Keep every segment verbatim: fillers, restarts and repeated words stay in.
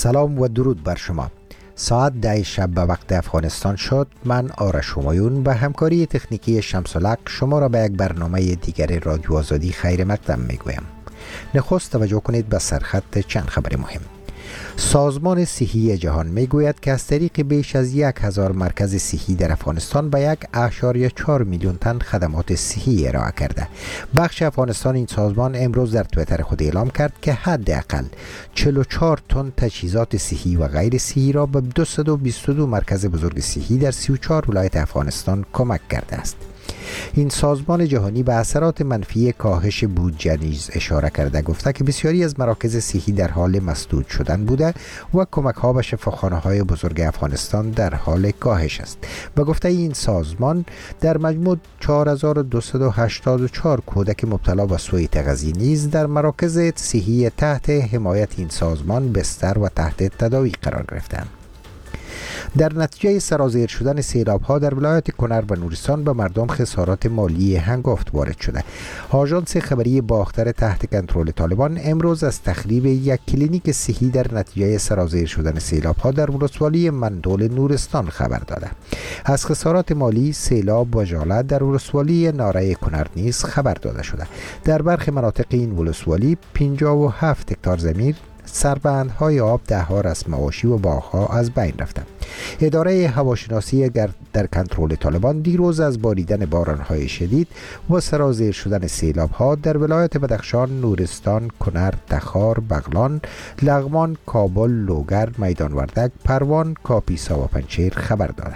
سلام و درود بر شما. ساعت ده شب به وقت افغانستان شد. من آرش همایون به همکاری تکنیکی شمس‌الحق شما را به یک برنامه دیگر رادیو آزادی خیر مقدم میگویم. نخست توجه کنید به سرخط چند خبر مهم. سازمان صحی جهان میگوید که از طریق بیش از یک هزار مرکز صحی در افغانستان به یک اشاریه چهار میلیون تن خدمات صحی ارائه کرده. بخش افغانستان این سازمان امروز در توییتر خود اعلام کرد که حداقل چهل و چهار تن تجهیزات صحی و غیر صحی را به دویست و بیست و دو مرکز بزرگ صحی در سی و چهار ولایت افغانستان کمک کرده است. این سازمان جهانی به اثرات منفی کاهش بودجه نیز اشاره کرده، گفته که بسیاری از مراکز صحی در حال مسدود شدن بوده و کمک ها به شفاخانه های بزرگ افغانستان در حال کاهش است. به گفته این سازمان در مجموع چهار هزار و دویست و هشتاد و چهار کودک مبتلا به سوء تغذیه نیز در مراکز صحی تحت حمایت این سازمان بستر و تحت تداوی قرار گرفتند. در نتیجه سرازیر شدن سیلاب ها در ولایت کنر و نورستان به مردم خسارات مالی هنگفت وارد شده. آژانس خبری باختر تحت کنترل طالبان امروز از تخریب یک کلینیک صحی در نتیجه سرازیر شدن سیلاب ها در ولسوالی مندول نورستان خبر داده. از خسارات مالی سیلاب و ژاله در ولسوالی ناره کنر نیز خبر داده شده. در برخی مناطق این ولسوالی پنجاه و هفت هکتار زمین سربندهای آب، ده ها رسم مواشی و باغها از بین رفتند. اداره هواشناسی در کنترل طالبان دیروز از باریدن بارانهای شدید و سرازیر شدن سیلابها در ولایت بدخشان، نورستان، کنر، تخار، بغلان، لغمان، کابل، لوگر، میدان وردک، پروان، کاپیسا و پنجشیر خبر داده.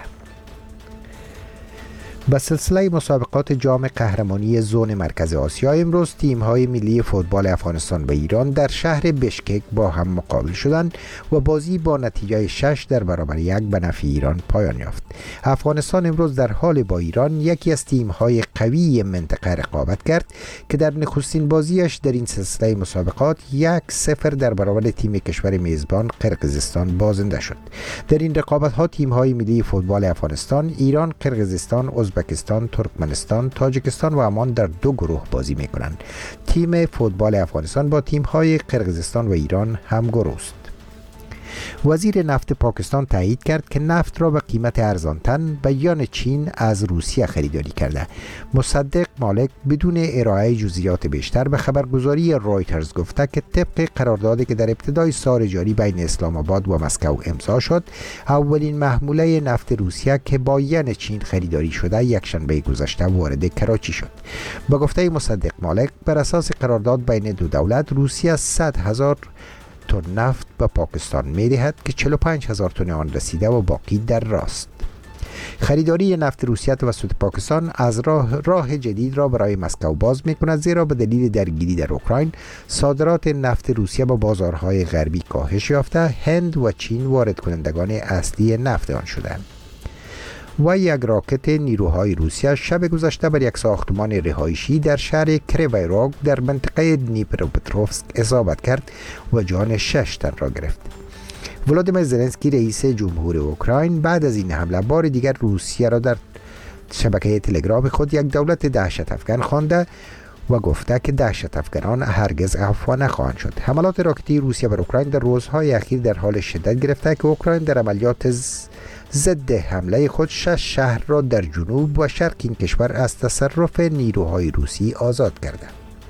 به سلسله مسابقات جام قهرمانی زون مرکز آسیا امروز تیم‌های ملی فوتبال افغانستان و ایران در شهر بشکک با هم مقابل شدند و بازی با نتیجه شش در برابر یک به نفع ایران پایان یافت. افغانستان امروز در حال با ایران، یکی از تیم‌های قوی منطقه، رقابت کرد که در نخستین بازیش در این سلسله مسابقات یک صفر در برابر تیم کشور میزبان قرقیزستان بازنده شد. در این رقابت‌ها تیم‌های ملی فوتبال افغانستان، ایران، قرقیزستان، ازبکستان، ترکمنستان، تاجیکستان و عمان در دو گروه بازی می‌کنند. تیم فوتبال افغانستان با تیم‌های قرقیزستان و ایران هم گروه است. وزیر نفت پاکستان تایید کرد که نفت را به قیمت ارزان‌تر به یان چین از روسیه خریداری کرده. مصدق مالک بدون ارائه جزئیات بیشتر به خبرگزاری رایترز گفته که طبق قراردادی که در ابتدای سال جاری بین اسلام آباد و مسکو امضا شد، اولین محموله نفت روسیه که با یان چین خریداری شده یکشنبه گذشته وارد کراچی شد. با گفته مصدق مالک، بر اساس قرارداد بین دو دولت، روسیه صد هزار تن نفت به پاکستان می دهد که چهل و پنج هزار تن آن رسیده و باقی در راست. خریداری نفت روسیه توسط پاکستان از راه راه جدید را برای مسکو باز می کند، زیرا به دلیل درگیری در اوکراین صادرات نفت روسیه به بازارهای غربی کاهش یافته. هند و چین وارد کنندگان اصلی نفت آن شدند. و یک راکت نیروهای روسیه شب گذشته بر یک ساختمان رهایشی در شهر کریوی روگ در منطقه دنیپروپتروفسک اصابت کرد و جان شش تن را گرفت. ولادیمیر زلنسکی رئیس جمهور اوکراین بعد از این حمله بار دیگر روسیه را در شبکه تلگرام خود یک دولت دهشت افکن خوانده و گفته که دهشت افکنان هرگز عفو نخواهند شد. حملات راکتی روسیه بر اوکراین در روزهای اخیر در حال شدت گرفته که اوکراین در عملیات ز... ضد حمله خود شش شهر را در جنوب و شرق این کشور از تصرف نیروهای روسی آزاد کرده.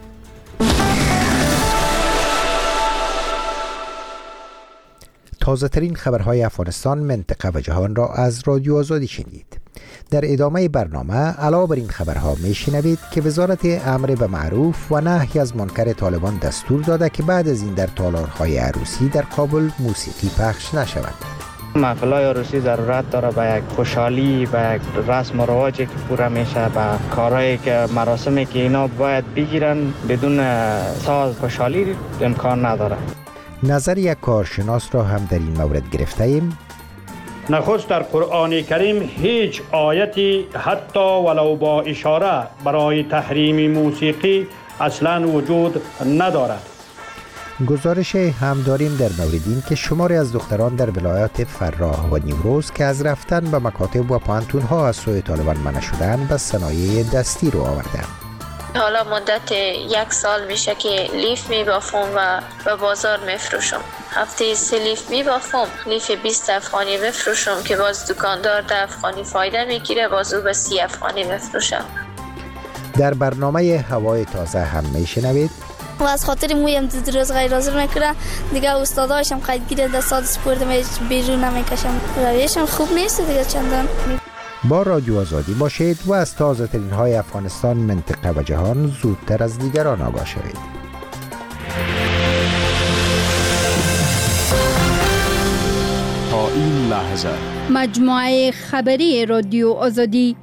تازه ترین خبرهای افغانستان، منطقه و جهان را از رادیو آزادی شنیدید. در ادامه برنامه علاوه بر این خبرها میشنوید که وزارت امر به معروف و نهی از منکر طالبان دستور داده که بعد از این در تالارهای عروسی در کابل موسیقی پخش نشود. محفل‌های عروسی ضرورت داره به یک خوشحالی، به یک رسم و رواجی که پورا میشه، به کارهایی که مراسمی که اینا باید بگیرن. بدون ساز خوشحالی امکان نداره. نظر یک کارشناس را هم در این مورد گرفته ایم. نخست در قرآن کریم هیچ آیتی حتی ولو با اشاره برای تحریم موسیقی اصلا وجود ندارد. گزارش هم داریم در مورد این که شماری از دختران در ولایات فراه و نیمروز که از رفتن به مکاتب و پانتون ها از سوی طالبان منع شدند به صنایع دستی رو آوردند. حالا مدت یک سال میشه که لیف میبافم و به بازار میفروشم. هفته سه لیف میبافم، لیف بیست افغانی بفروشم که باز دکاندار ده افغانی فایده میگیره، باز او به سی افغانی بفروشم. در برنامه هوای تازه هم میشنوید و از خاطر مویم دو روز غیر حاضر میکنه دیگه استاداشم قید گیره در سال سپورت بیرون نمیکشم، رویشم خوب نیست دیگه چندان. با رادیو آزادی باشید و از تازه ترین های افغانستان، منطقه و جهان زودتر از دیگران آگاه شوید. تا این لحظه مجموعه خبری رادیو آزادی.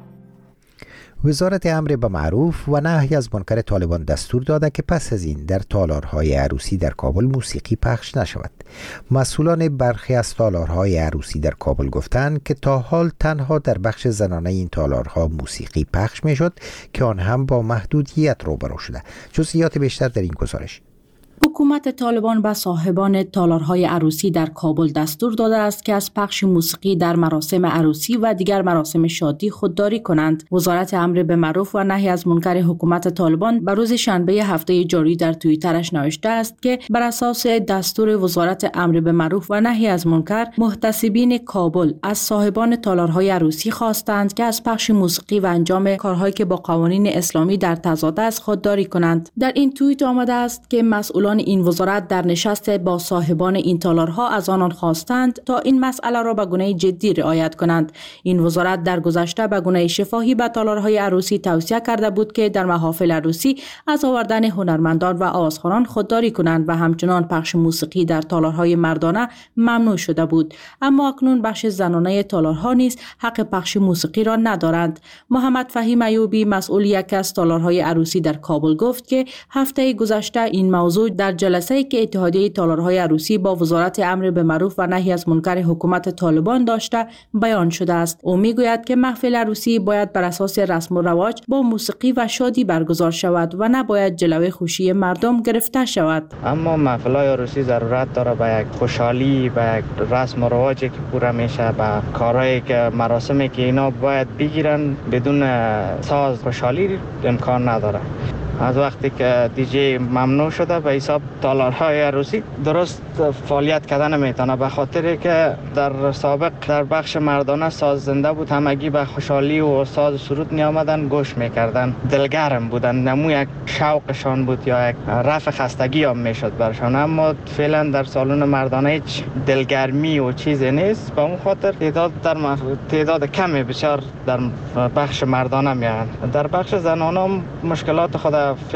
وزارت امر به معروف و نهی از منکر طالبان دستور داده که پس از این در تالارهای عروسی در کابل موسیقی پخش نشود. مسئولان برخی از تالارهای عروسی در کابل گفتند که تا حال تنها در بخش زنانه این تالارها موسیقی پخش می شد که آن هم با محدودیت روبرو شده. جزئیات بیشتر در این گزارش. حکومت طالبان به صاحبان تالارهای عروسی در کابل دستور داده است که از پخش موسیقی در مراسم عروسی و دیگر مراسم شادی خودداری کنند. وزارت امر به معروف و نهی از منکر حکومت طالبان به روز شنبه هفته جاری در توییترش نوشته است که بر اساس دستور وزارت امر به معروف و نهی از منکر، محتسبین کابل از صاحبان تالارهای عروسی خواستند که از پخش موسیقی و انجام کارهایی که با قوانین اسلامی در تضاد است خودداری کنند. در این توییت آمده است که مسئولان این وزارت در نشست با صاحبان این تالارها از آنان خواستند تا این مسئله را به گونه جدی رعایت کنند. این وزارت در گذشته به گونه شفاهی به تالارهای عروسی توصیه کرده بود که در محافل عروسی از آوردن هنرمندان و آوازخوانان خودداری کنند و همچنان پخش موسیقی در تالارهای مردانه ممنوع شده بود. اما اکنون بخش زنانه تالارها نیز حق پخش موسیقی را ندارند. محمد فهیم ایوبی، مسئول یک از تالارهای عروسی در کابل، گفت که هفته گذشته این موضوع در جلسه‌ای که اتحادیه تالارهای عروسی با وزارت امر به معروف و نهی از منکر حکومت طالبان داشته بیان شده است. او میگوید که محفل عروسی باید بر اساس رسم و رواج با موسیقی و شادی برگزار شود و نباید جلوه خوشی مردم گرفته شود. اما محفل‌های عروسی ضرورت داره به یک خوشحالی، به یک رسم و رواجی که پورا میشه، به کارهایی که مراسمی که اینا باید بگیرن، بدون ساز خوشحالی امکان نداره. از وقتی که دیجی ممنوع شده به حساب تالارهای عروسی درست فعالیت کردن نمیتونه، به خاطر که در سابق در بخش مردانه ساز زنده بود، همگی به خوشحالی و ساز سرود می آمدن گوش میکردن، دلگرم بودن، نمو یک شوقشان بود یا یک رفع خستگی هم میشد برشان. اما فعلا در سالن مردانه هیچ دلگرمی و چیزی نیست، به اون خاطر تعداد در مف... تعداد کمی بسیار در بخش مردانه میان. در بخش زنانه هم مشکلات خود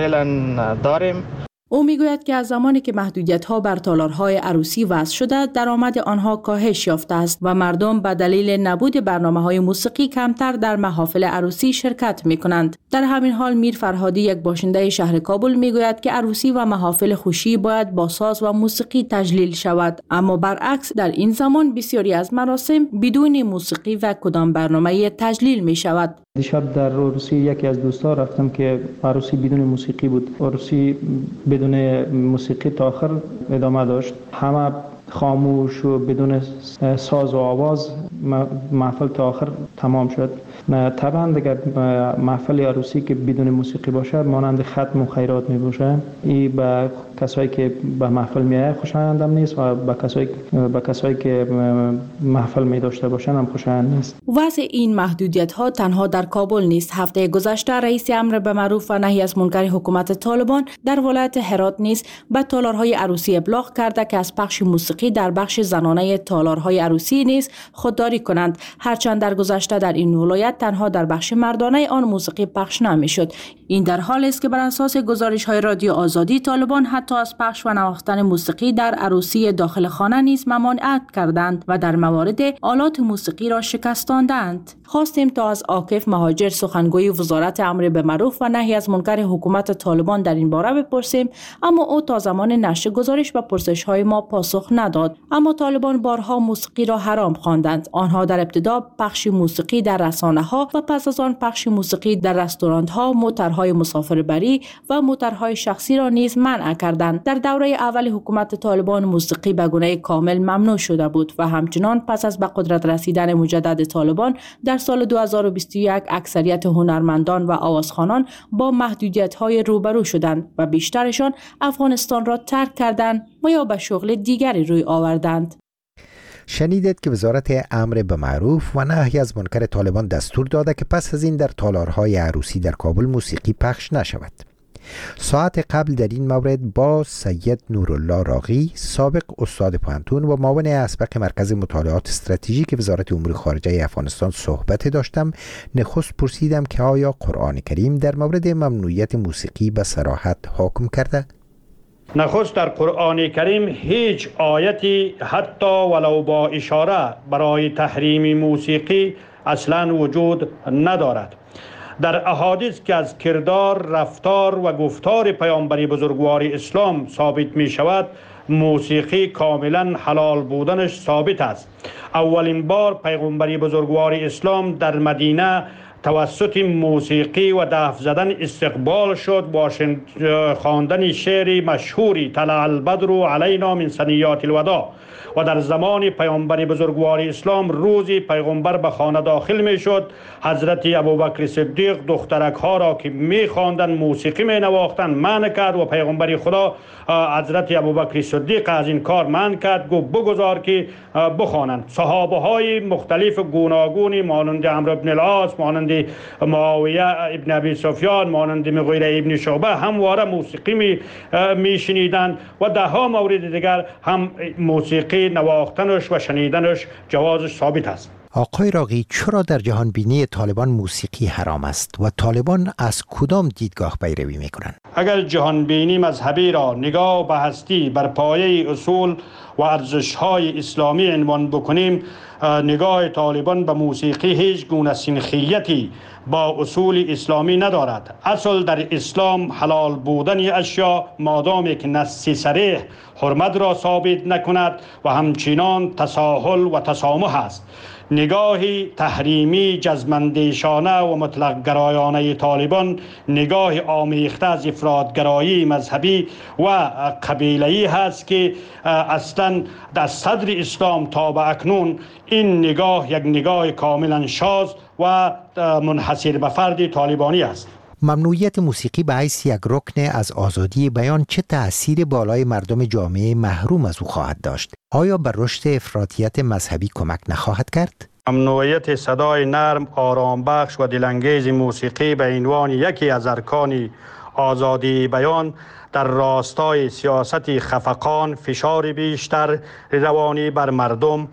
فعلا داریم. او میگوید که از زمانی که محدودیت‌ها بر تالارهای عروسی وضع شده، درآمد آنها کاهش یافته است و مردم به دلیل نبود برنامه‌های موسیقی کمتر در محافل عروسی شرکت می‌کنند. در همین حال میر فرهادی، یک باشنده شهر کابل، میگوید که عروسی و محافل خوشی باید با ساز و موسیقی تجلیل شود، اما برعکس در این زمان بسیاری از مراسم بدون موسیقی و کدام برنامه تجلیل می‌شود. دیشب در عروسی یکی از دوستا رفتم که عروسی بدون موسیقی بود. عروسی بدون موسیقی تا آخر ادامه داشت. همه خاموش و بدون ساز و آواز محفل تا آخر تمام شد. طبعا دیگر محفل عروسی که بدون موسیقی باشه مانند ختم و خیرات می باشه. این به کسایی که به محفل میایه خوشایند نیست و به کسایی به کسایی که محفل می داشته باشن هم خوشایند نیست. وضع این محدودیت ها تنها در کابل نیست. هفته گذشته رئیس امر به معروف و نهی از منکر حکومت طالبان در ولایت هرات نیز به تالارهای عروسی ابلاغ کرده که از پخش موسیقی در بخش زنانه تالارهای عروسی نیز خودداری کنند، هرچند در گذشته در این ولایت تنها در بخش مردانه آن موسیقی پخش نمیشد. این در حالی است که بر اساس گزارش‌های رادیو آزادی، طالبان حتی از پخش و نواختن موسیقی در عروسی داخل خانه نیز ممانعت کردند و در موارد آلات موسیقی را شکستاندند. خواستیم تا از عاکف مهاجر، سخنگوی وزارت امر به معروف و نهی از منکر حکومت طالبان، در این باره بپرسیم، اما او تا زمان نشر گزارش به پرسش‌های ما پاسخ نداد. اما طالبان بارها موسیقی را حرام خواندند. آنها در ابتدا پخش موسیقی در رسانه‌ها و پس از آن پخش موسیقی در رستوران‌ها، موترهای مسافربری و موترهای شخصی را نیز منع کردند. در دوره اول حکومت طالبان موسیقی به گونه کامل ممنوع شده بود و همچنان پس از به قدرت رسیدن مجدد طالبان در سال دو هزار و بیست و یک اکثریت هنرمندان و آوازخوانان با محدودیت‌های روبرو شدند و بیشترشان افغانستان را ترک کردند و یا به شغل دیگری روی آوردند. شنیدید که وزارت امر به معروف و نهی از منکر طالبان دستور داده که پس از این در تالارهای عروسی در کابل موسیقی پخش نشود. ساعت قبل در این مورد با سید نورالله راغی، سابق استاد پانتون و معاون اسبق مرکز مطالعات استراتژیک وزارت امور خارجه افغانستان صحبت داشتم. نخست پرسیدم که آیا قرآن کریم در مورد ممنوعیت موسیقی به صراحت حکم کرده؟ نخست در قرآن کریم هیچ آیتی حتی ولو با اشاره برای تحریم موسیقی اصلا وجود ندارد. در احادیث که از کردار، رفتار و گفتار پیامبر بزرگوار اسلام ثابت می شود، موسیقی کاملا حلال بودنش ثابت است. اولین بار پیامبر بزرگوار اسلام در مدینه توسط موسیقی و دف زدن استقبال شد با خواندن شعری مشهوری طلع البدر علینا من ثنیات الوداع. و در زمان پیامبر بزرگوار اسلام روزی پیغمبر به خانه داخل می شد، حضرت ابوبکر صدیق دخترک ها را که می خواندن موسیقی می نواختن منع کرد و پیغمبر خدا حضرت ابوبکر صدیق از این کار منع کرد، گفت بگذار که بخوانند. صحابه های مختلف گوناگونی مانند عمرو بن العاص، مانند معاویه ابن ابی سفیان، مانند مغیره ابن شعبه همواره موسیقی می, می شنیدند و ده ها مورد دیگر هم موسیقی نواختنش و شنیدنش جوازش ثابت است. آقای راغی، چرا در جهان بینی طالبان موسیقی حرام است و طالبان از کدام دیدگاه پیروی میکنند؟ اگر جهان بینی مذهبی را نگاه به هستی بر پایه اصول و ارزش‌های اسلامی عنوان بکنیم، نگاه طالبان به موسیقی هیچ گونه سنخیتی با اصول اسلامی ندارد. اصل در اسلام حلال بودن اشیا مادامی که نص صریح حرمت را ثابت نکند و همچنان تساهل و تسامح است. نگاهی تحریمی جزمندیشانه و مطلق گرایانه طالبان نگاه آمیخته از افراطگرایی مذهبی و قبیله‌ای هست که اصلا در صدر اسلام تا به اکنون این نگاه یک نگاه کاملا شاذ و منحصر به فرد طالبانی است. ممنوعیت موسیقی به حیث یک رکن از آزادی بیان چه تأثیر بالای مردم جامعه محروم از او خواهد داشت؟ آیا بر رشد افراطیت مذهبی کمک نخواهد کرد؟ ممنوعیت صدای نرم، آرام بخش و دلانگیز موسیقی به عنوان یکی از ارکان آزادی بیان در راستای سیاست خفقان، فشار بیشتر روانی بر مردم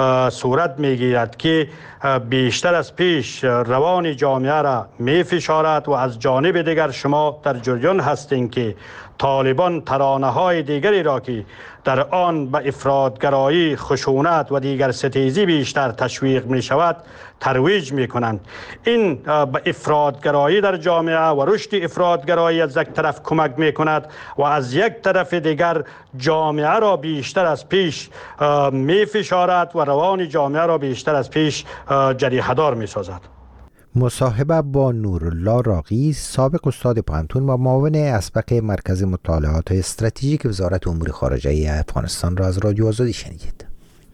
صورت میگیرد که بیشتر از پیش روان جامعه را می فشارد و از جانب دیگر شما در جریان هستین که طالبان ترانه های دیگری را که در آن به افراطگرایی، خشونت و دیگر ستیزی بیشتر تشویق می شود ترویج می کنند. این به افراطگرایی در جامعه و رشد افراطگرایی از یک طرف کمک می کند و از یک طرف دیگر جامعه را بیشتر از پیش می فشارد و روان جامعه را بیشتر از پیش جریحه دار می سازد. مصاحبه با نورالله راغی، سابق استاد پانتون و معاون اسبق مرکز مطالعات استراتژیک وزارت امور خارجه افغانستان را از رادیو آزادی شنیدید.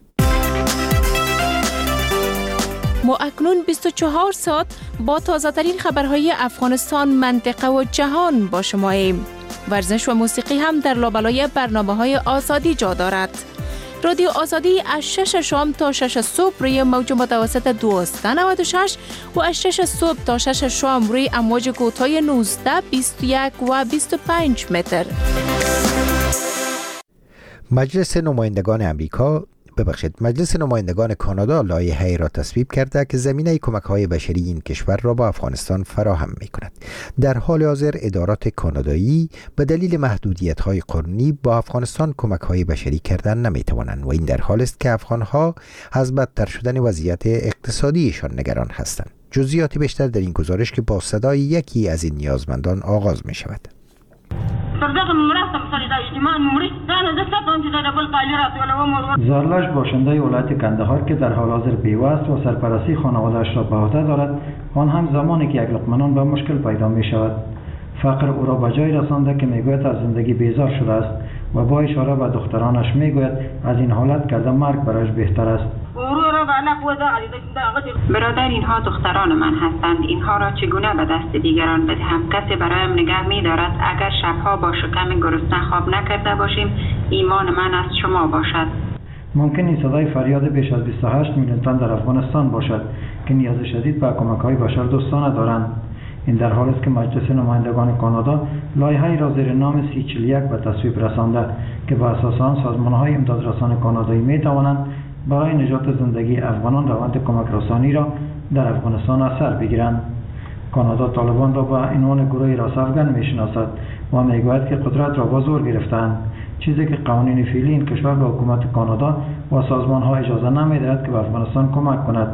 ما اکنون بیست و چهار ساعت با تازه ترین خبرهای افغانستان، منطقه و جهان با شماییم. ورزش و موسیقی هم در لابلای برنامه‌های آزادی جا دارد. رادیو آزادی از شش شام تا شش صبح روی موج متوسط دویست و نود و شش و از شش صبح تا شش شام روی امواج کوتاه نوزده، بیست و یک و بیست و پنج متر. مجلس نمایندگان امریکا ببخشید مجلس نمایندگان کانادا لایحه‌ای را تصویب کرده که زمینه کمک‌های بشری این کشور را با افغانستان فراهم می‌کند. در حال حاضر ادارات کانادایی به دلیل محدودیت‌های قانونی با افغانستان کمک‌های بشری کردن نمی‌توانند و این در حالی است که افغان‌ها از بدتر شدن وضعیت اقتصادیشان نگران هستند. جزئیات بیشتر در این گزارش که با صدای یکی از این نیازمندان آغاز می‌شود. زارلش باشنده ولایت کندهار که در حال حاضر بیوست و سرپرستی خانواده‌اش را به عهده دارد، آن هم زمانی که یک لقمه نان به مشکل پیدا می شود. فقر او را به جای رسانده که میگوید از زندگی بیزار شده است و با اشاره به دخترانش میگوید از این حالت کرده مرگ برایش بهتر است. برادر، اینها دختران من هستند. اینها را چگونه به دست دیگران بدهم؟ کسی برایم نگه می دارد. اگر شبها با شکم گرسنه خواب نکرده باشیم، ایمان من از شما باشد. ممکن این صدای فریاد بیش از بیست و هشت میلیون تن در افغانستان باشد که نیاز شدید به کمک‌های بشردوستانه دارند. این در حالی است که مجلس نمایندگان کانادا لایحه‌ای را زیر نام سی چهل و یک به تصویب رسانده که بر اساس آن سازمان‌های امدادرسان کانادایی می‌توانند برای نجات زندگی افغانان روند کمک رسانی را در افغانستان اثر بگیرند. کانادا طالبان را به عنوان گروه راست افغان می‌شناسد و می‌گوید که قدرت را با زور گرفتند، چیزی که قوانین فعلی این کشور به حکومت کانادا و سازمان‌ها اجازه نمی‌دهد که به افغانستان کمک کند.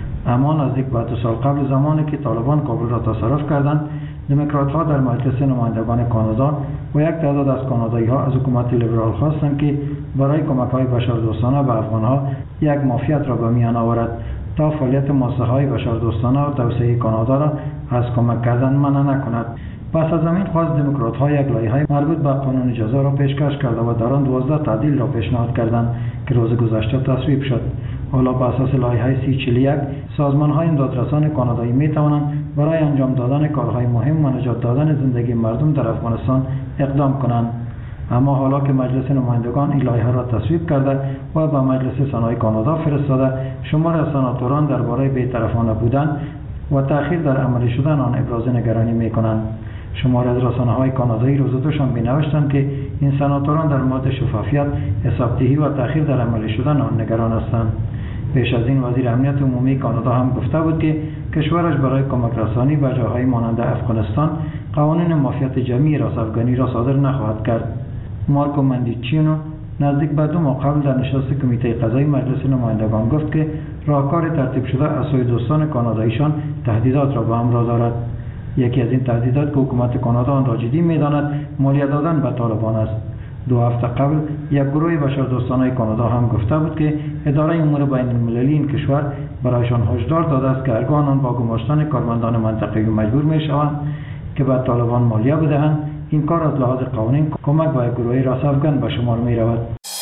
اما نزدیک به دو سال قبل زمانی که طالبان کابل را تصرف کردند، دموکرات‌ها در مجلس نمایندگان کانادا و یک تعداد از کانادایی‌ها از حکومت لیبرال خواستند که برای کمک‌های بشردوستانه به افغان‌ها یک معافیت را به میان آورد تا فعالیت مؤسسه‌های بشردوستانه و توسعه کانادا را از کمک کردن منع نکند. پس از همین خواست دموکرات‌ها یک لایحه مربوط به قانون جزا را پیشکش کرده و در آن دوازده تعدیل را پیشنهاد کردند که روز گذشته تصویب شد. حالا بر اساس لایحه سی چهل و یک سازمان‌های امدادرسان کانادایی می‌توانند برای انجام دادن کارهای مهم و نجات دادن زندگی مردم در افغانستان اقدام کنند. اما حالا که مجلس نمایندگان این لایحه را تصویب کرده و به مجلس سنای کانادا فرستاده، شمار از سناتوران درباره بی‌طرفانه بودن و تأخیر در عملی شدن آن ابراز نگرانی می‌کنند. شمار از رسانه‌های کانادایی روز دوشنبه نوشتند که این سناتوران در مورد شفافیت، حسابدهی و تأخیر در عملی شدن آن نگران هستند. پیش از این وزیر امنیت عمومی کانادا هم گفته بود که کشورش برای کمک رسانی به جاهای مانند افغانستان قوانین معافیت جمعی راست افغانی را صادر نخواهد کرد. مارکو مندیچینو نزدیک به دو ماه قبل در نشست کمیته قضایی مجلس نمایندگان گفت که راهکار ترتیب شده از سوی دوستان کاناداییشان تهدیدات را به همراه دارد. یکی از این تهدیدات که حکومت کانادا آن را جدی می‌داند مالیه دادن به طالبان است. دو هفته قبل یک گروه بشردوستانه کانادا هم گفته بود که اداره امور بین المللی این کشور برایشان هشدار داده است که هرگاه آنان با گماشتن کارمندان منطقه‌ای مجبور می‌شوند که به طالبان مالیه بدهند، این کار از لحاظ قانونی کمک به گروه راست افغان به شمار می‌رود.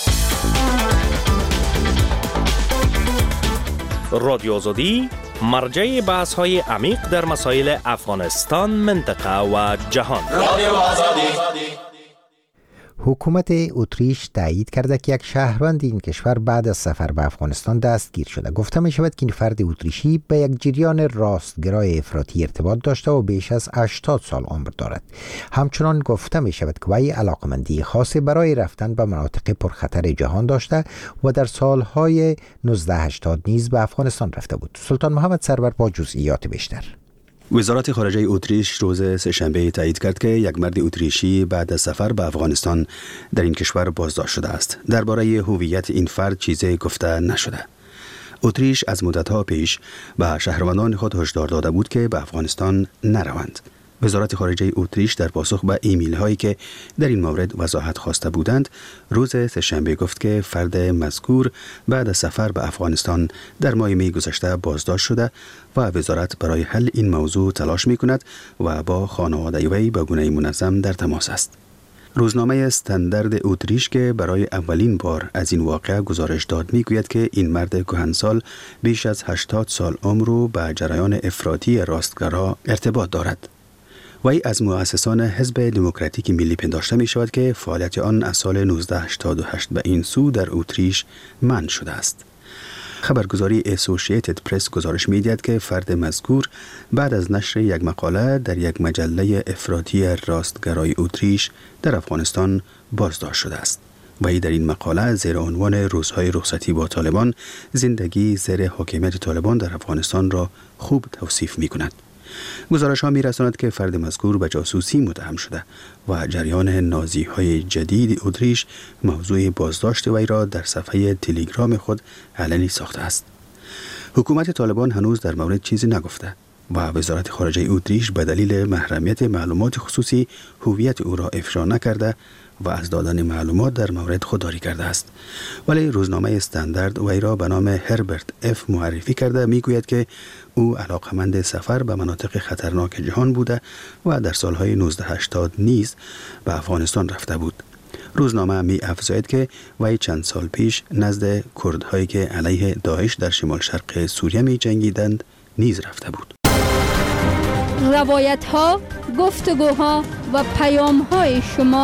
رادیو آزادی مرجع بحث‌های عمیق در مسائل افغانستان، منطقه و جهان. رادیو آزادی. حکومت اتریش تایید کرده که یک شهروند این کشور بعد از سفر به افغانستان دستگیر شده. گفته می شود که این فرد اتریشی به یک جریان راستگرای افراطی ارتباط داشته و بیش از هشتاد سال عمر دارد. همچنان گفته می شود که وی علاقمندی خاصی برای رفتن به مناطق پرخطر جهان داشته و در سالهای نوزده هشتاد نیز به افغانستان رفته بود. سلطان محمد سرور با جزئیات بیشتر. وزارت خارجه اتریش روز سه‌شنبه تایید کرد که یک مرد اتریشی بعد از سفر به افغانستان در این کشور بازداشت شده است. درباره هویت این فرد چیزی گفته نشده. اتریش از مدت‌ها پیش به شهروندان خود هشدار داده بود که به افغانستان نروند. وزارت خارجه اتریش در پاسخ به ایمیل هایی که در این مورد وضاحت خواسته بودند، روز سه‌شنبه گفت که فرد مذکور بعد از سفر به افغانستان در ماه می گذشته بازداشت شده و وزارت برای حل این موضوع تلاش می کند و با خانواده وی به گونه منظم در تماس است. روزنامه استاندارد اتریش که برای اولین بار از این واقعه گزارش داد میگوید که این مرد کهنسال بیش از هشتاد سال عمر رو به جریان افراطی راستگرا ارتباط دارد. وی از مؤسسان حزب دموکراتیک ملی پنداشته می شود که فعالیت آن از سال نوزده هشتاد و هشت به این سو در اتریش منع شده است. خبرگزاری اسوسییتد پرس گزارش می دهد که فرد مذکور بعد از نشر یک مقاله در یک مجله افراطی راستگرای اتریش در افغانستان بازداشت شده است. وی در این مقاله زیر عنوان روزهای رخصتی با طالبان، زندگی زیر حاکمیت طالبان در افغانستان را خوب توصیف می کند. گزارش ها می رساند که فرد مذکور به جاسوسی متهم شده و جریان نازی های جدید اتریش موضوع بازداشت وی را در صفحه تلگرام خود علنی ساخته است. حکومت طالبان هنوز در مورد چیزی نگفته و وزارت خارجه اتریش به دلیل محرمیت معلومات خصوصی هویت او را افشا نکرده و از دادن معلومات در مورد خودداری کرده است. ولی روزنامه استاندارد وی را به نام هربرت اف معرفی کرده میگوید که او علاقمند سفر به مناطق خطرناک جهان بوده و در سالهای نوزده هشتاد نیز به افغانستان رفته بود. روزنامه می افزاید که وی چند سال پیش نزد کردهایی که علیه داعش در شمال شرق سوریه می جنگیدند نیز رفته بود. روایت ها، گفتگوها و پیام های شما.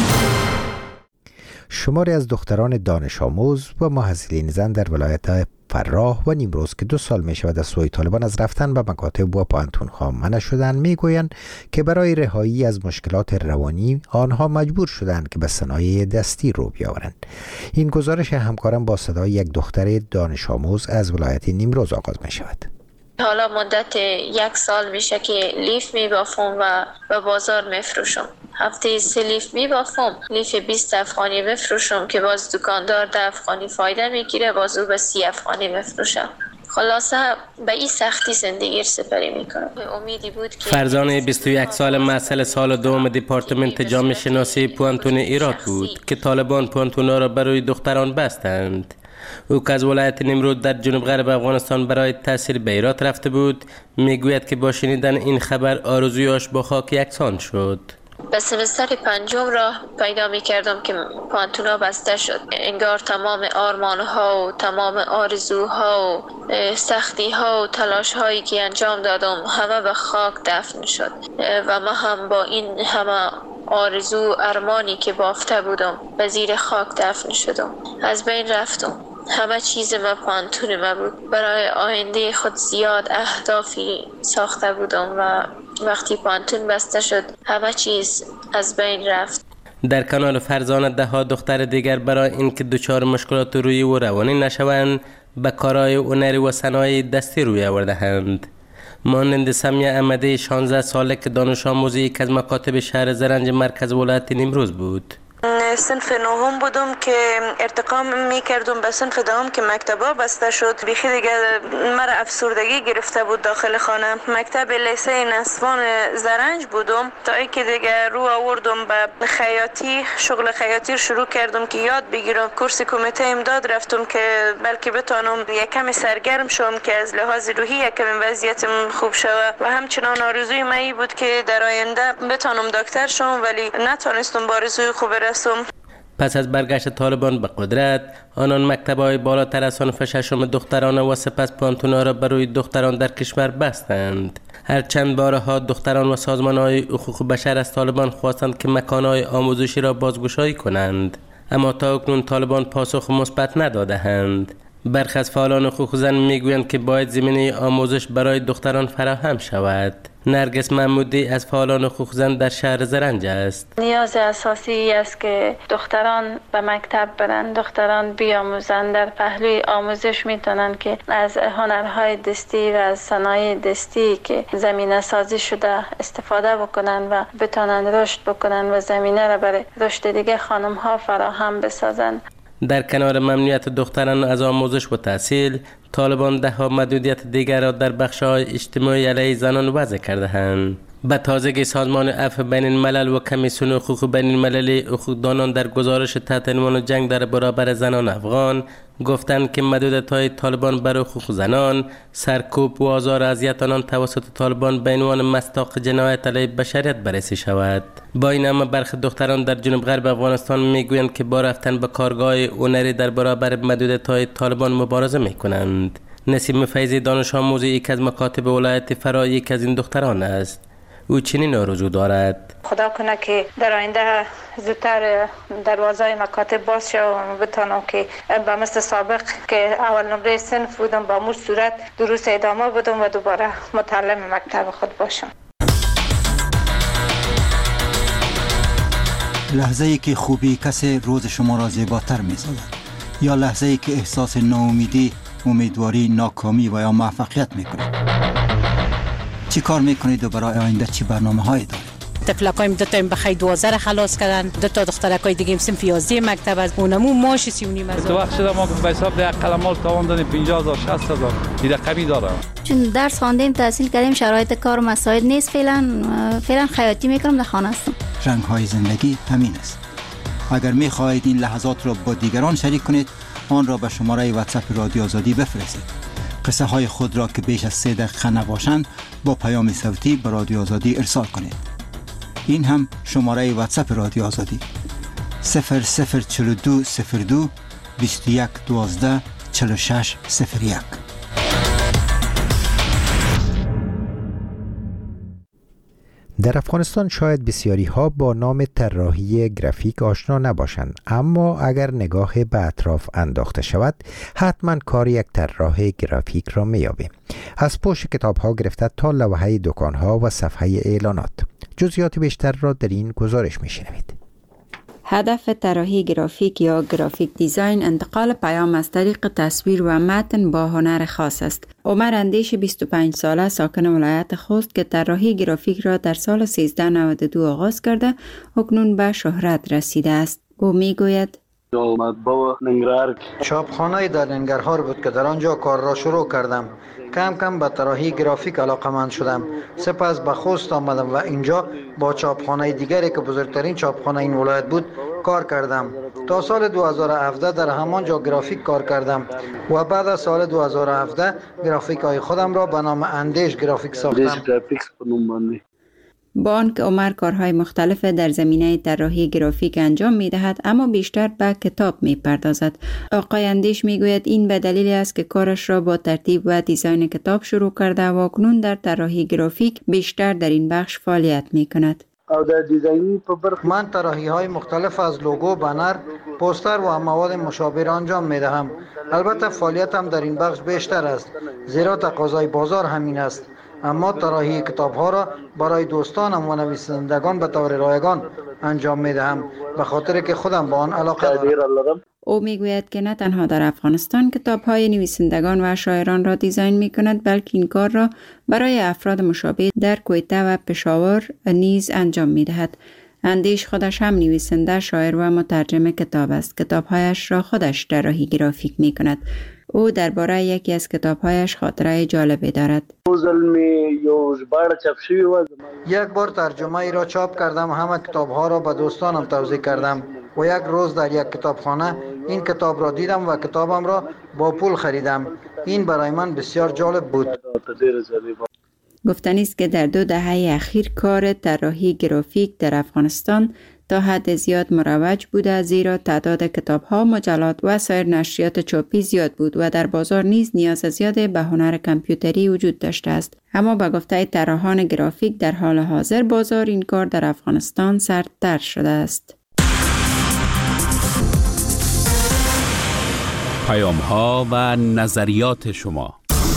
شماری از دختران دانش آموز و محصلین زن در ولایت فراه و نیمروز که دو سال می شود از سوی طالبان از رفتن به مکاتب و پانتون‌ها منع شدند میگویند که برای رهایی از مشکلات روانی آنها مجبور شدند که به صنایع دستی رو بیاورند. این گزارش همکارم با صدای یک دختر دانش آموز از ولایت نیمروز آغاز می شود. حالا مدت یک سال میشه که لیف میبافم و به بازار میفروشم. هفته سه لیف میبافم، لیف بیست افغانی بفروشم که باز دکاندار ده افغانی فایده میگیره، باز او به سی افغانی بفروشم. خلاصه به این سختی زندگی سپری میکنم. امیدی بود که فرزانه بیست و یک سال محصل سال دوم دپارتمنت جامعه شناسی پوانتون ایرات بود که طالبان پوانتونا را برای دختران بستند. او که از ولایت نیمروز در جنوب غرب افغانستان برای تحصیل به ایرات رفته بود میگوید که با شنیدن این خبر آرزویاش با خاک یکسان شد. به سمستر پنجم را پیدا می کردم که پانتونا بسته شد. انگار تمام آرمانها و تمام آرزوها و سختی ها و تلاش هایی که انجام دادم همه به خاک دفن شد و من هم با این همه آرزو ارمانی که بافته بودم به زیر خاک دفن شدم. از بین رفتم. همه چیز ما پانتون ما بود. برای آینده خود زیاد اهدافی ساخته بودم و وقتی پانتون بسته شد همه چیز از بین رفت. در کنار فرزانه ده ها دختر دیگر برای اینکه دچار مشکلات روحی و روانی نشوند به کارهای هنری و صنایع دستی روی آورده‌اند. مانند سمیه احمدی شانزده ساله که دانش آموزی که از مکاتب شهر زرنج مرکز ولایت نیمروز بود. صنف نهم بودم که ارتقا می کردم به صنف دهم که مکتبا بسته شد. بیخی دیگه مرا افسردگی گرفته بود داخل خانه. مکتب لیسه نسوان زرنج بودم تا اینکه دیگه رو آوردم به خیاطی، شغل خیاطی شروع کردم که یاد بگیرم. کورس کمیته امداد رفتم که بلکه بتونم یک کمی سرگرم شم که از لحاظ روحی یک کمی وضعیتم خوب شود و همچنان آرزوی من بود که در آینده بتونم دکتر شم ولی نتونستم با آرزوی خوب رسم. پس از برگشت طالبان به قدرت آنان مکتب‌های بالاتر از صنف ششم دخترانه و سپس پانتونا را برای دختران در کشور بستند. هر چند بارها دختران و سازمان‌های حقوق بشر از طالبان خواستند که مکان‌های آموزشی را بازگشایی کنند، اما تا اکنون طالبان پاسخ مثبت نداده‌اند. برخی از فعالان حقوق زن میگویند که باید زمینه آموزش برای دختران فراهم شود. نرگس محمودی از فعالان حقوق زن در شهر زرنج است. نیاز اساسی است که دختران به مکتب برن، دختران بیاموزند. در پهلوی آموزش میتونن که از هنرهای دستی و از صنایع دستی که زمینه سازی شده استفاده بکنن و بتونن رشد بکنن و زمینه را برای رشد دیگه خانم ها فراهم بسازن. در کنار ممنوعیت دختران از آموزش و تحصیل، طالبان ده ها محدودیت دیگر را در بخش‌های اجتماعی علیه زنان وضع کرده‌اند. به تازگی سازمان عفو بین الملل و کمیسیون حقوق بین المللی حقوقدانان در گزارش تحت عنوان جنگ در برابر زنان افغان گفتند که محدودیت‌های طالبان بر حقوق زنان، سرکوب و آزار و اذیت آنان توسط طالبان به عنوان مصداق جنایت علیه بشریت بررسی شود. با این همه برخی دختران در جنوب غرب افغانستان میگویند که با رفتن به کارگاه هنری در برابر محدودیت‌های طالبان مبارزه می‌کنند. نسیم فیضی دانش آموزی یک از مکاتب ولایت فرا یک از این دختران است. او چنین آرزو دارد: خدا کنه که در آینده زودتر دروازه مکاتب باز شه و بتونم که به مثل سابق که اول نمره صنف بودم با مور صورت دروس ادامه بدم و دوباره متعلم مکتب خود باشم. لحظه ای که خوبی کسی روز شما را زیباتر می‌سازد یا لحظه ای که احساس ناامیدی، امیدواری، ناکامی و یا موفقیت می‌کنید. چی کار میکنید و برای آینده چی برنامه هایی دارید؟ طفلکایم دو تا بخی دوازده را خلاص کردن، دو تا دخترکای دیگه هم صنف یازده مکتب از اونمو ماش سی و نیم هزار. تو وقت شده ما به حساب ده قلمال تاوان دادیم پنجاه هزار شصت هزار این رقمی داره. چون درس خواندیم تحصیل کردیم شرایط کار و مساعد نیست، فعلا فعلا خیاطی میکنم در خانه هستم. رنگ های زندگی همین است. اگر می خواهید این لحظات را با دیگران شریک کنید، آن را به شماره واتساپ رادیو آزادی بفرستید. قصه های خود را که بیش از سه دقیقه نباشند با پیام صوتی به رادیو آزادی ارسال کنید. این هم شماره واتساپ رادیو آزادی صفر صفر چهل و دو صفر دو بیست و یک دوازده چهل و شش صفر یک. در افغانستان شاید بسیاری ها با نام طراحی گرافیک آشنا نباشند، اما اگر نگاه به اطراف انداخته شود حتما کار یک طراح گرافیک را می‌یابیم. از پشت کتاب ها گرفته تا لوحه دکان ها و صفحه اعلانات. جزئیات بیشتر را در این گزارش می‌شنوید. هدف طراحی گرافیک یا گرافیک دیزاین انتقال پیام از طریق تصویر و متن با هنر خاص است. عمر اندیش بیست و پنج ساله ساکن ولایت خوست که طراحی گرافیک را در سال سیزده نود و دو آغاز کرده، اکنون به شهرت رسیده است. او میگوید چاپخانه در ننگرهار بود که در آنجا کار را شروع کردم. کم کم به طراحی گرافیک علاقه‌مند شدم. سپس به خوست آمدم و اینجا با چاپخانه دیگری که بزرگترین چاپخانه این ولایت بود کار کردم. تا سال دو هزار و هفده در همان جا گرافیک کار کردم و بعد از سال دو هزار و هفده گرافیک های خودم را به نام اندیش گرافیک ساختم. با آنکه عمر کارهای مختلف در زمینه طراحی گرافیک انجام می دهد، اما بیشتر به کتاب می پردازد. آقای اندیش می گوید این به دلیل است که کارش را با ترتیب و دیزاین کتاب شروع کرده و اکنون در طراحی گرافیک بیشتر در این بخش فعالیت می کند. من طراحی های مختلف از لوگو، بنر، پوستر و مواد مشابه را انجام می دهم. البته فعالیتم در این بخش بیشتر است، زیرا تقاضای بازار همین است. اما طراحی کتاب ها را برای دوستانم و نویسندگان به طور رایگان انجام می دهم، به خاطر که خودم با آن علاقه دارم. او می گوید که نه تنها در افغانستان کتاب های نویسندگان و شاعران را دیزاین می کند، بلکه این کار را برای افراد مشابه در کویته و پشاور نیز انجام می دهد. اندیش خودش هم نویسنده، شاعر و مترجم کتاب است. کتابهایش را خودش طراحی گرافیک می کند. او درباره یکی از کتابهایش خاطره جالبی دارد. یک بار ترجمه ای را چاپ کردم، همه کتابها را به دوستانم توزیع کردم و یک روز در یک کتابخانه این کتاب را دیدم و کتابم را با پول خریدم. این برای من بسیار جالب بود. گفتنی است که در دو دهه اخیر کار طراحی گرافیک در افغانستان تا حد زیاد مروج بوده، زیرا تعداد کتاب‌ها، مجلات و سایر نشریات چاپی زیاد بود و در بازار نیز نیاز زیاد به هنر کامپیوتری وجود داشته است. اما به گفته طراحان گرافیک در حال حاضر بازار این کار در افغانستان سردتر شده است. پیام‌ها و نظریات شما.